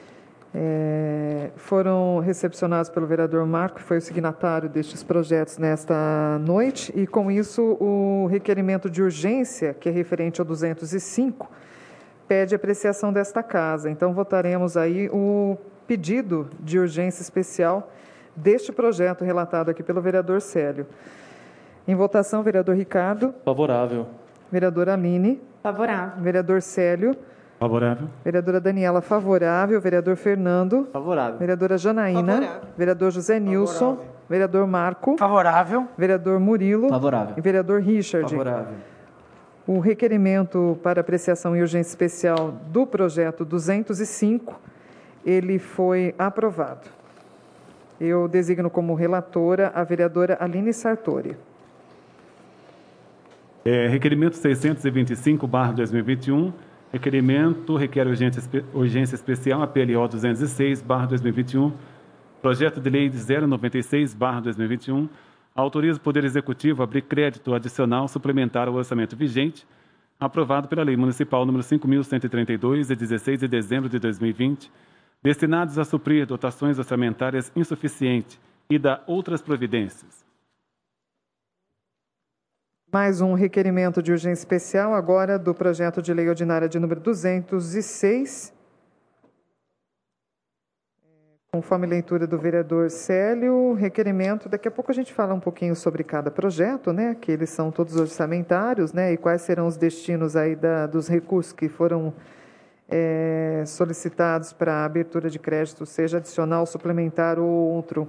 Foram recepcionados pelo vereador Marco, que foi o signatário destes projetos nesta noite, e com isso o requerimento de urgência, que é referente ao 205, pede apreciação desta casa. Então votaremos aí o pedido de urgência especial deste projeto relatado aqui pelo vereador Célio. Em votação, vereador Ricardo. Favorável. Vereadora Aline. Favorável. Vereador Célio. Favorável. Vereadora Daniela, favorável. Vereador Fernando. Favorável. Vereadora Janaína. Favorável. Vereador José Nilson. Favorável. Vereador Marco. Favorável. Vereador Murilo. Favorável. E vereador Richard. Favorável. O requerimento para apreciação e urgência especial do projeto 205, ele foi aprovado. Eu designo como relatora a vereadora Aline Sartori. Requerimento 625/2021, requerimento requer urgência especial APLO 206/2021, projeto de lei 096/2021, autoriza o Poder Executivo a abrir crédito adicional suplementar ao orçamento vigente, aprovado pela Lei Municipal número 5.132, de 16 de dezembro de 2020, destinados a suprir dotações orçamentárias insuficientes e da outras providências. Mais um requerimento de urgência especial, agora do projeto de lei ordinária de número 206. Conforme leitura do vereador Célio, requerimento, daqui a pouco a gente fala um pouquinho sobre cada projeto, né, que eles são todos orçamentários, né, e quais serão os destinos aí dos recursos que foram solicitados para a abertura de crédito, seja adicional, suplementar ou outro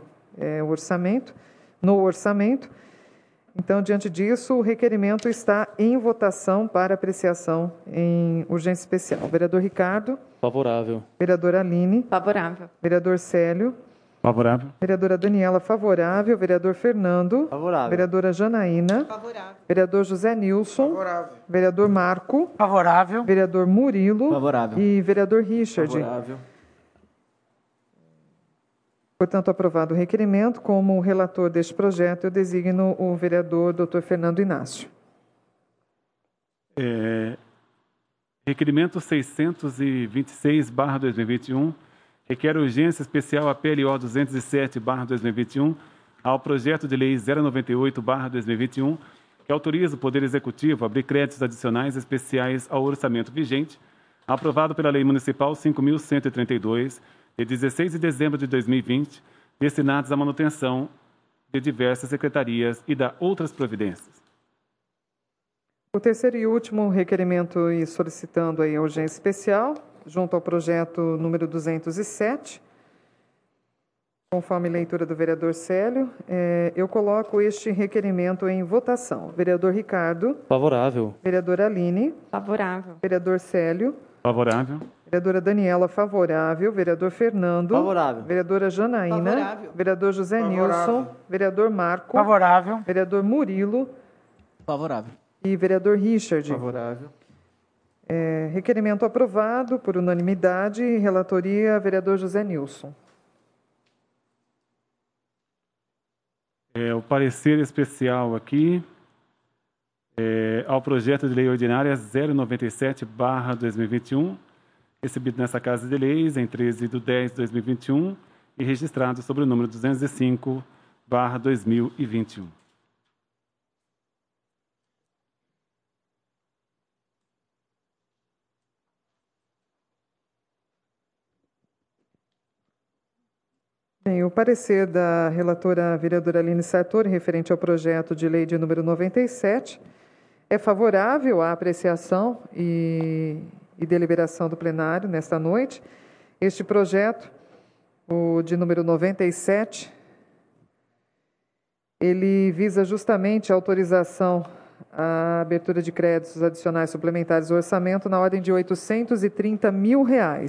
no orçamento. Então, diante disso, o requerimento está em votação para apreciação em urgência especial. Vereador Ricardo. Favorável. Vereadora Aline. Favorável. Vereador Célio. Favorável. Vereadora Daniela, favorável. Vereador Fernando. Favorável. Vereadora Janaína. Favorável. Vereador José Nilson. Favorável. Vereador Marco. Favorável. Vereador Murilo. Favorável. E vereador Richard. Favorável. Portanto, aprovado o requerimento, como relator deste projeto, eu designo o vereador Dr. Fernando Inácio. Requerimento 626/2021, requer urgência especial APLO 207/2021 ao projeto de lei 098/2021, que autoriza o Poder Executivo a abrir créditos adicionais especiais ao orçamento vigente, aprovado pela Lei Municipal 5.132, de 16 de dezembro de 2020, destinados à manutenção de diversas secretarias e da outras providências. O terceiro e último requerimento e solicitando aí a urgência especial, junto ao projeto número 207, conforme leitura do vereador Célio, eu coloco este requerimento em votação. Vereador Ricardo. Favorável. Vereadora Aline. Favorável. Vereador Célio. Favorável. Vereadora Daniela, favorável. Vereador Fernando. Favorável. Vereadora Janaína. Favorável. Vereador José Favorável. Nilson. Vereador Marco. Favorável. Vereador Murilo. Favorável. E vereador Richard. Favorável. Requerimento aprovado por unanimidade. Relatoria, vereador José Nilson. O parecer especial aqui ao projeto de lei ordinária 097/2021, recebido nessa Casa de Leis em 13 de 10 de 2021 e registrado sobre o número 205/2021. Bem, o parecer da relatora vereadora Aline Sartori, referente ao projeto de lei de número 97, é favorável à apreciação e deliberação do plenário nesta noite. Este projeto, o de número 97, ele visa justamente a autorização à abertura de créditos adicionais suplementares ao orçamento na ordem de R$ 830 mil.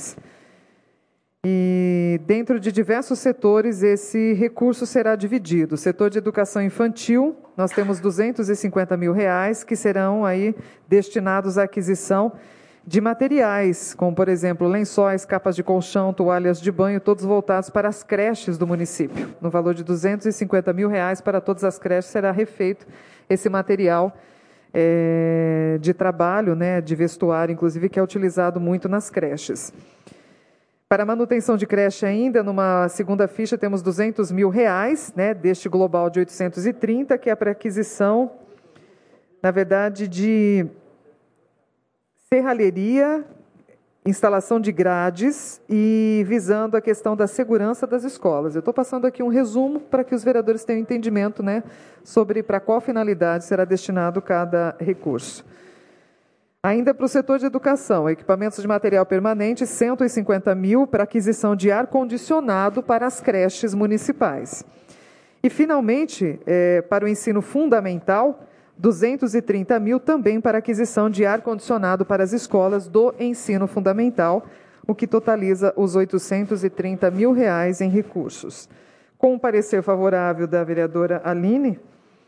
E dentro de diversos setores, esse recurso será dividido. O setor de educação infantil, nós temos R$ 250 mil, que serão aí destinados à aquisição de materiais, como, por exemplo, lençóis, capas de colchão, toalhas de banho, todos voltados para as creches do município. No valor de R$ 250 mil para todas as creches será refeito esse material de trabalho, né, de vestuário, inclusive, que é utilizado muito nas creches. Para a manutenção de creche ainda, numa segunda ficha, temos R$ 200 mil, né, deste global de 830, que é para aquisição, na verdade, de serralheria, instalação de grades e visando a questão da segurança das escolas. Eu estou passando aqui um resumo para que os vereadores tenham entendimento, né, sobre para qual finalidade será destinado cada recurso. Ainda para o setor de educação, equipamentos de material permanente, R$ 150 mil para aquisição de ar-condicionado para as creches municipais. E, finalmente, para o ensino fundamental, R$ 230 mil também para aquisição de ar-condicionado para as escolas do ensino fundamental, o que totaliza os R$ 830 mil em recursos. Com o parecer favorável da vereadora Aline,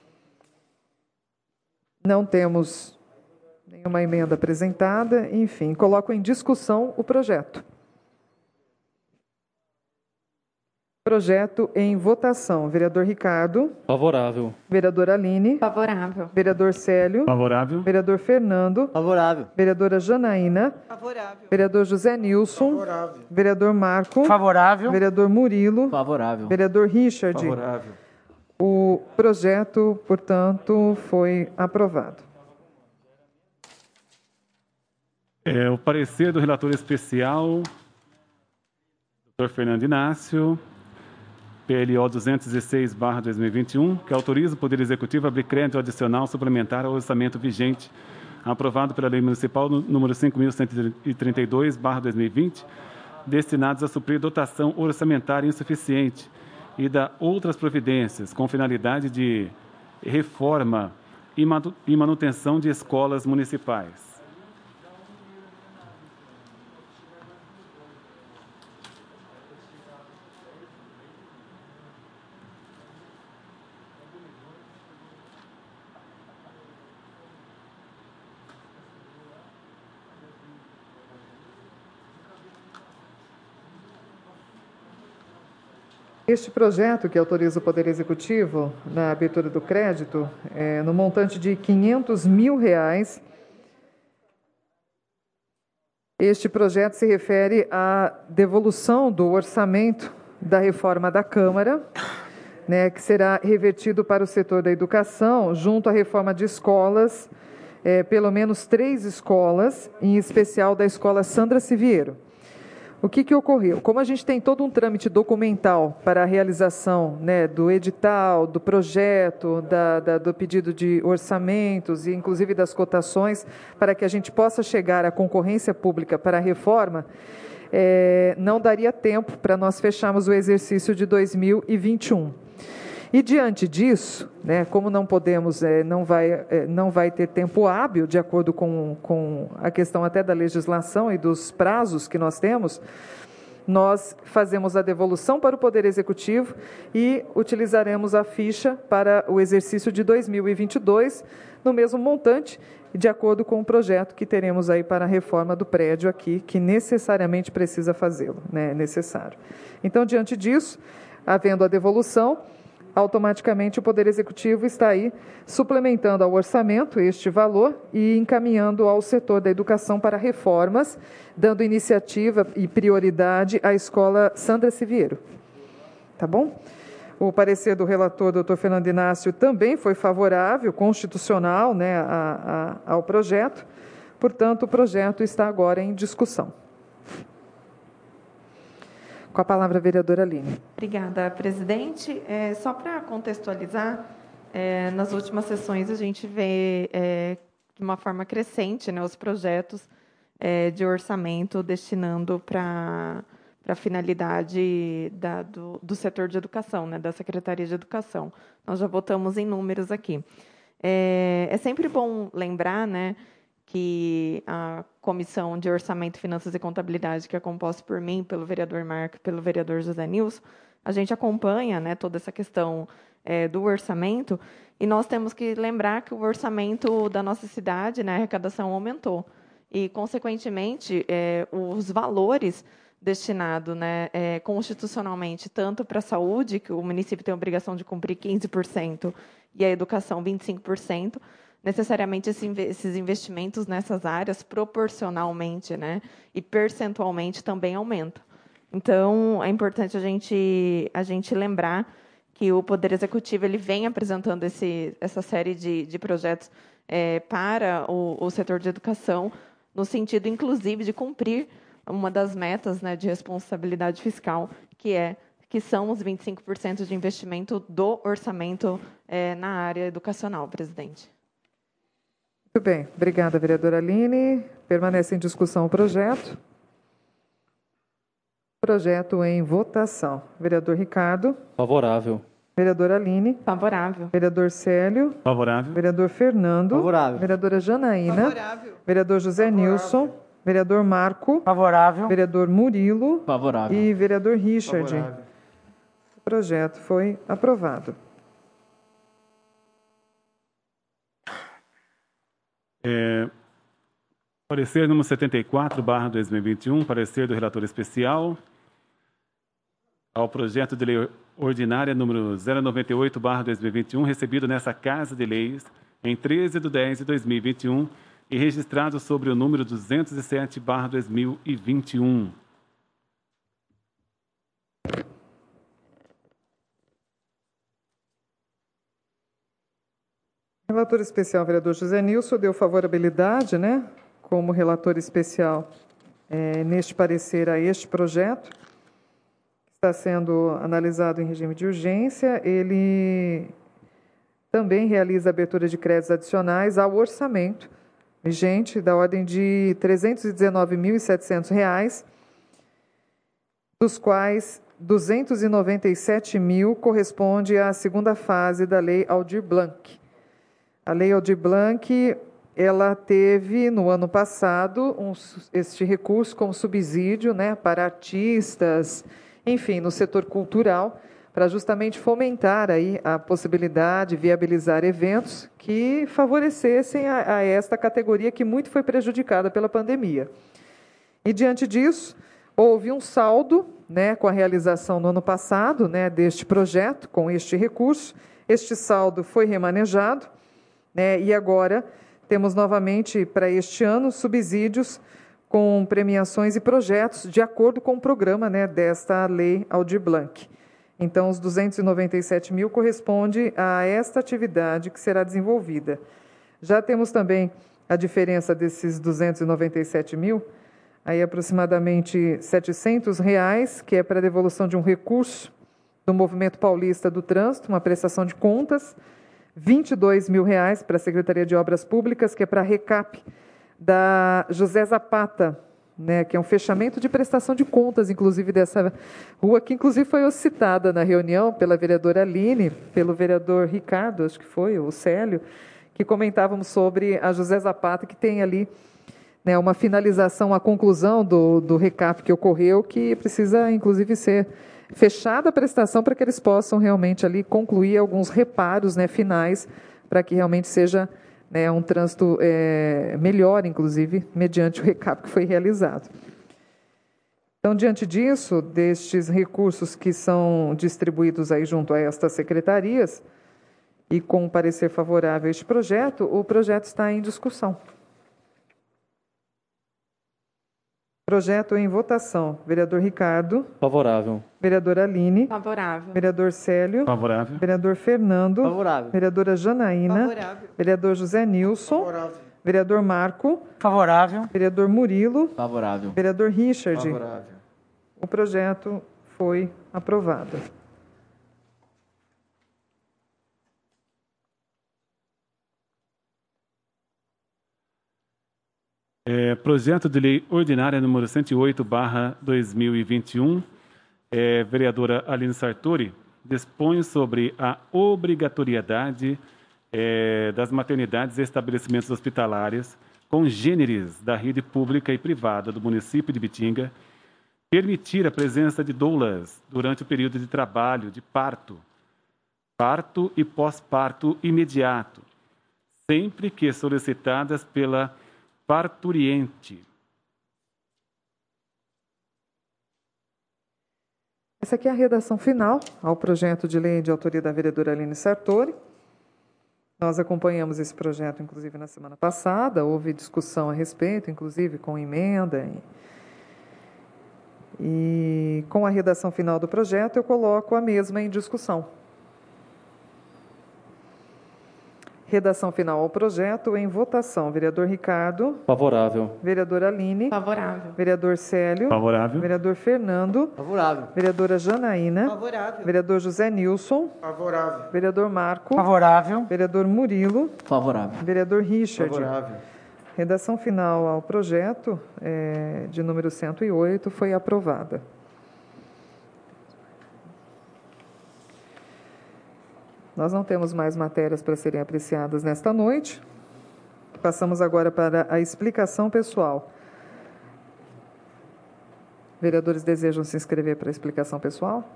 não temos nenhuma emenda apresentada, enfim, coloco em discussão o projeto. Projeto em votação. Vereador Ricardo. Favorável. Vereadora Aline. Favorável. Vereador Célio. Favorável. Vereador Fernando. Favorável. Vereadora Janaína. Favorável. Vereador José Nilson. Favorável. Vereador Marco. Favorável. Vereador Murilo. Favorável. Vereador Richard. Favorável. O projeto, portanto, foi aprovado. O parecer do relator especial, Dr. Fernando Inácio, PLO 216/2021, que autoriza o Poder Executivo a abrir crédito adicional suplementar ao orçamento vigente, aprovado pela Lei Municipal número 5.132/2020, destinados a suprir dotação orçamentária insuficiente e da outras providências, com finalidade de reforma e manutenção de escolas municipais. Este projeto, que autoriza o Poder Executivo na abertura do crédito, no montante de R$ 500 mil, este projeto se refere à devolução do orçamento da reforma da Câmara, né, que será revertido para o setor da educação, junto à reforma de escolas, pelo menos 3 escolas, em especial da Escola Sandra Siviero. O que ocorreu? Como a gente tem todo um trâmite documental para a realização, né, do edital, do projeto, do pedido de orçamentos e inclusive das cotações, para que a gente possa chegar à concorrência pública para a reforma, não daria tempo para nós fecharmos o exercício de 2021. E diante disso, né, como não podemos, não vai ter tempo hábil, de acordo com a questão até da legislação e dos prazos que nós temos, nós fazemos a devolução para o Poder Executivo e utilizaremos a ficha para o exercício de 2022, no mesmo montante, de acordo com o projeto que teremos aí para a reforma do prédio aqui, que necessariamente precisa fazê-lo, né, é necessário. Então, diante disso, havendo a devolução, automaticamente o Poder Executivo está aí suplementando ao orçamento este valor e encaminhando ao setor da educação para reformas, dando iniciativa e prioridade à Escola Sandra Siviero. Tá bom? O parecer do relator, doutor Fernando Inácio, também foi favorável, constitucional, né, ao projeto. Portanto, o projeto está agora em discussão. Com a palavra, a vereadora Aline. Obrigada, presidente. Só para contextualizar, nas últimas sessões a gente vê de uma forma crescente, né, os projetos de orçamento destinando para para a finalidade do setor de educação, né, da Secretaria de Educação. Nós já votamos em números aqui. É sempre bom lembrar, né, que a Comissão de Orçamento, Finanças e Contabilidade, que é composta por mim, pelo vereador Marco e pelo vereador José Nilson, a gente acompanha, né, toda essa questão do orçamento, e nós temos que lembrar que o orçamento da nossa cidade, né, a arrecadação aumentou. E, consequentemente, os valores destinados, né, constitucionalmente, tanto para a saúde, que o município tem a obrigação de cumprir 15%, e a educação 25%, necessariamente esses investimentos nessas áreas, proporcionalmente, né, e percentualmente, também aumentam. Então, é importante a gente lembrar que o Poder Executivo ele vem apresentando essa série de projetos para o setor de educação, no sentido, inclusive, de cumprir uma das metas, né, de responsabilidade fiscal, que são os 25% de investimento do orçamento na área educacional, presidente. Muito bem. Obrigada, vereadora Aline. Permanece em discussão o projeto. Projeto em votação. Vereador Ricardo. Favorável. Vereadora Aline. Favorável. Vereador Célio. Favorável. Vereador Fernando. Favorável. Vereadora Janaína. Favorável. Vereador José Nilson. Vereador Marco. Favorável. Vereador Murilo. Favorável. E vereador Richard. Favorável. O projeto foi aprovado. Parecer número 74/2021, parecer do relator especial ao projeto de lei ordinária número 098/2021, recebido nessa Casa de Leis em 13/10/2021 e registrado sobre o número 207/2021. Relator especial, vereador José Nilson, deu favorabilidade, né, como relator especial neste parecer a este projeto, que está sendo analisado em regime de urgência. Ele também realiza abertura de créditos adicionais ao orçamento vigente da ordem de R$ 319.700, dos quais R$ 297.000 corresponde à segunda fase da Lei Aldir Blanc. A Lei Aldir Blanc, ela teve, no ano passado, este recurso como subsídio, né, para artistas, enfim, no setor cultural, para justamente fomentar aí a possibilidade de viabilizar eventos que favorecessem a esta categoria que muito foi prejudicada pela pandemia. E, diante disso, houve um saldo, né, com a realização no ano passado, né, deste projeto, com este recurso. Este saldo foi remanejado, e agora temos novamente para este ano subsídios com premiações e projetos de acordo com o programa, né, desta Lei Aldir Blanc. Então, os 297.000 corresponde a esta atividade que será desenvolvida. Já temos também a diferença desses 297.000, aí aproximadamente R$ 700, que é para a devolução de um recurso do Movimento Paulista do Trânsito, uma prestação de contas, R$ 22.000 para a Secretaria de Obras Públicas, que é para a recap da José Zapata, né, que é um fechamento de prestação de contas, inclusive, dessa rua, que inclusive foi citada na reunião pela vereadora Aline, pelo vereador Ricardo, acho que foi, o Célio, que comentávamos sobre a José Zapata, que tem ali, né, uma finalização, a conclusão do recap que ocorreu, que precisa, inclusive, ser fechada a prestação para que eles possam realmente ali concluir alguns reparos, né, finais, para que realmente seja, né, um trânsito melhor, inclusive, mediante o recap que foi realizado. Então, diante disso, destes recursos que são distribuídos aí junto a estas secretarias, e com um parecer favorável a este projeto, o projeto está em discussão. Projeto em votação. Vereador Ricardo. Favorável. Vereadora Aline. Favorável. Vereador Célio. Favorável. Vereador Fernando. Favorável. Vereadora Janaína. Favorável. Vereador José Nilson. Favorável. Vereador Marco. Favorável. Vereador Murilo. Favorável. Vereador Richard. Favorável. O projeto foi aprovado. Projeto de Lei Ordinária número 108/2021, vereadora Aline Sartori, dispõe sobre a obrigatoriedade das maternidades e estabelecimentos hospitalares congêneres da rede pública e privada do município de Bitinga permitir a presença de doulas durante o período de trabalho de parto e pós-parto imediato, sempre que solicitadas pela parturiente. Essa aqui é a redação final ao projeto de lei de autoria da vereadora Aline Sartori. Nós acompanhamos esse projeto, inclusive, na semana passada, houve discussão a respeito, inclusive com emenda. E com a redação final do projeto, eu coloco a mesma em discussão. Redação final ao projeto em votação. Vereador Ricardo. Favorável. Vereadora Aline. Favorável. Vereador Célio. Favorável. Vereador Fernando. Favorável. Vereadora Janaína. Favorável. Vereador José Nilson. Favorável. Vereador Marco. Favorável. Vereador Murilo. Favorável. Vereador Richard. Favorável. Redação final ao projeto, de número 108, foi aprovada. Nós não temos mais matérias para serem apreciadas nesta noite. Passamos agora para a explicação pessoal. Vereadores desejam se inscrever para a explicação pessoal?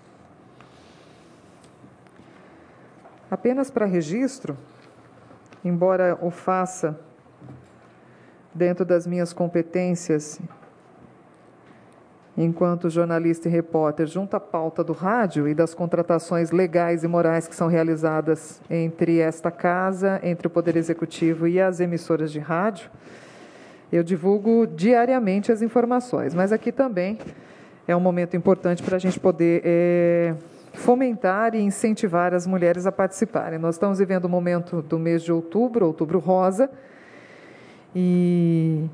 Apenas para registro, embora o faça dentro das minhas competências enquanto jornalista e repórter, junto à pauta do rádio e das contratações legais e morais que são realizadas entre esta casa, entre o Poder Executivo e as emissoras de rádio, eu divulgo diariamente as informações. Mas aqui também é um momento importante para a gente poder fomentar e incentivar as mulheres a participarem. Nós estamos vivendo o momento do mês de outubro, Outubro Rosa, e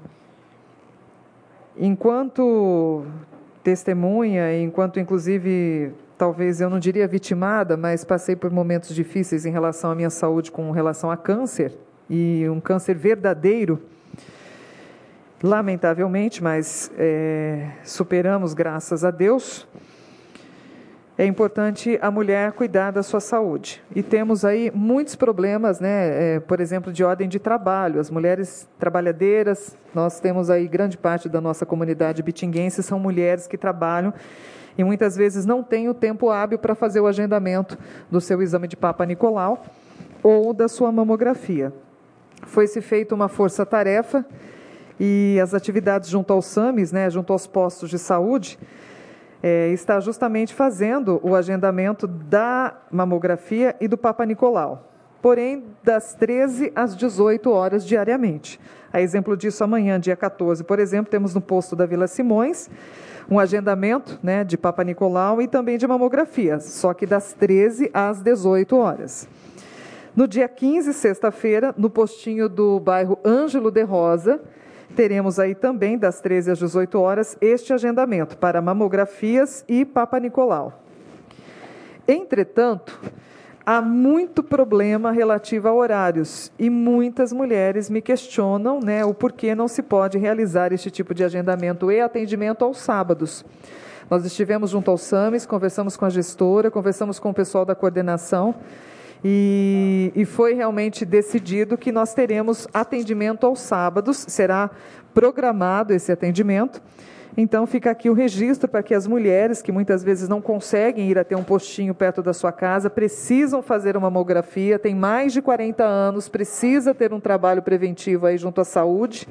enquanto testemunha, enquanto inclusive, talvez eu não diria vitimada, mas passei por momentos difíceis em relação à minha saúde com relação a câncer, e um câncer verdadeiro, lamentavelmente, mas superamos, graças a Deus. É importante a mulher cuidar da sua saúde. E temos aí muitos problemas, por exemplo, de ordem de trabalho. As mulheres trabalhadeiras, nós temos aí grande parte da nossa comunidade bitinguense, são mulheres que trabalham e muitas vezes não têm o tempo hábil para fazer o agendamento do seu exame de Papa Nicolau ou da sua mamografia. Foi-se feita uma força-tarefa e as atividades junto aos SAMs, junto aos postos de saúde, está justamente fazendo o agendamento da mamografia e do Papa Nicolau, porém das 13 às 18 horas diariamente. A exemplo disso, amanhã, dia 14, por exemplo, temos no posto da Vila Simões um agendamento de Papa Nicolau e também de mamografia, só que das 13 às 18 horas. No dia 15, sexta-feira, no postinho do bairro Ângelo de Rosa, teremos aí também, das 13 às 18 horas, este agendamento para mamografias e Papa Nicolau. Entretanto, há muito problema relativo a horários e muitas mulheres me questionam o porquê não se pode realizar este tipo de agendamento e atendimento aos sábados. Nós estivemos junto aos SAMs, conversamos com a gestora, conversamos com o pessoal da coordenação, e foi realmente decidido que nós teremos atendimento aos sábados, será programado esse atendimento. Então, fica aqui o registro para que as mulheres, que muitas vezes não conseguem ir até um postinho perto da sua casa, precisam fazer uma mamografia, tem mais de 40 anos, precisa ter um trabalho preventivo aí junto à saúde.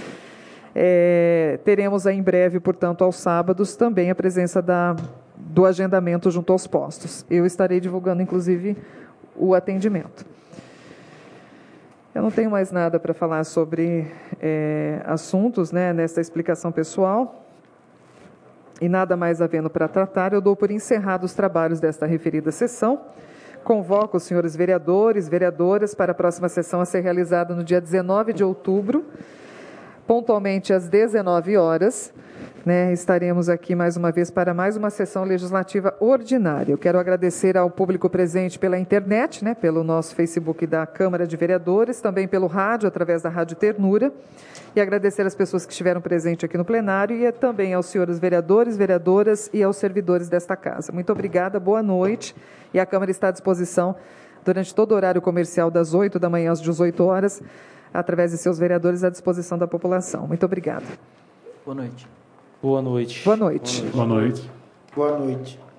Teremos aí em breve, portanto, aos sábados, também a presença do agendamento junto aos postos. Eu estarei divulgando, inclusive, o atendimento. Eu não tenho mais nada para falar sobre assuntos nesta explicação pessoal, e nada mais havendo para tratar, eu dou por encerrados os trabalhos desta referida sessão. Convoco os senhores vereadores, vereadoras, para a próxima sessão a ser realizada no dia 19 de outubro, pontualmente às 19 horas, né, estaremos aqui mais uma vez para mais uma sessão legislativa ordinária. Eu quero agradecer ao público presente pela internet, né, pelo nosso Facebook da Câmara de Vereadores, também pelo rádio, através da Rádio Ternura, e agradecer às pessoas que estiveram presentes aqui no plenário e também aos senhores vereadores, vereadoras e aos servidores desta casa. Muito obrigada, boa noite, e a Câmara está à disposição durante todo o horário comercial, das 8 da manhã às 18 horas, através de seus vereadores à disposição da população. Muito obrigada. Boa noite. Boa noite. Boa noite. Boa noite. Boa noite.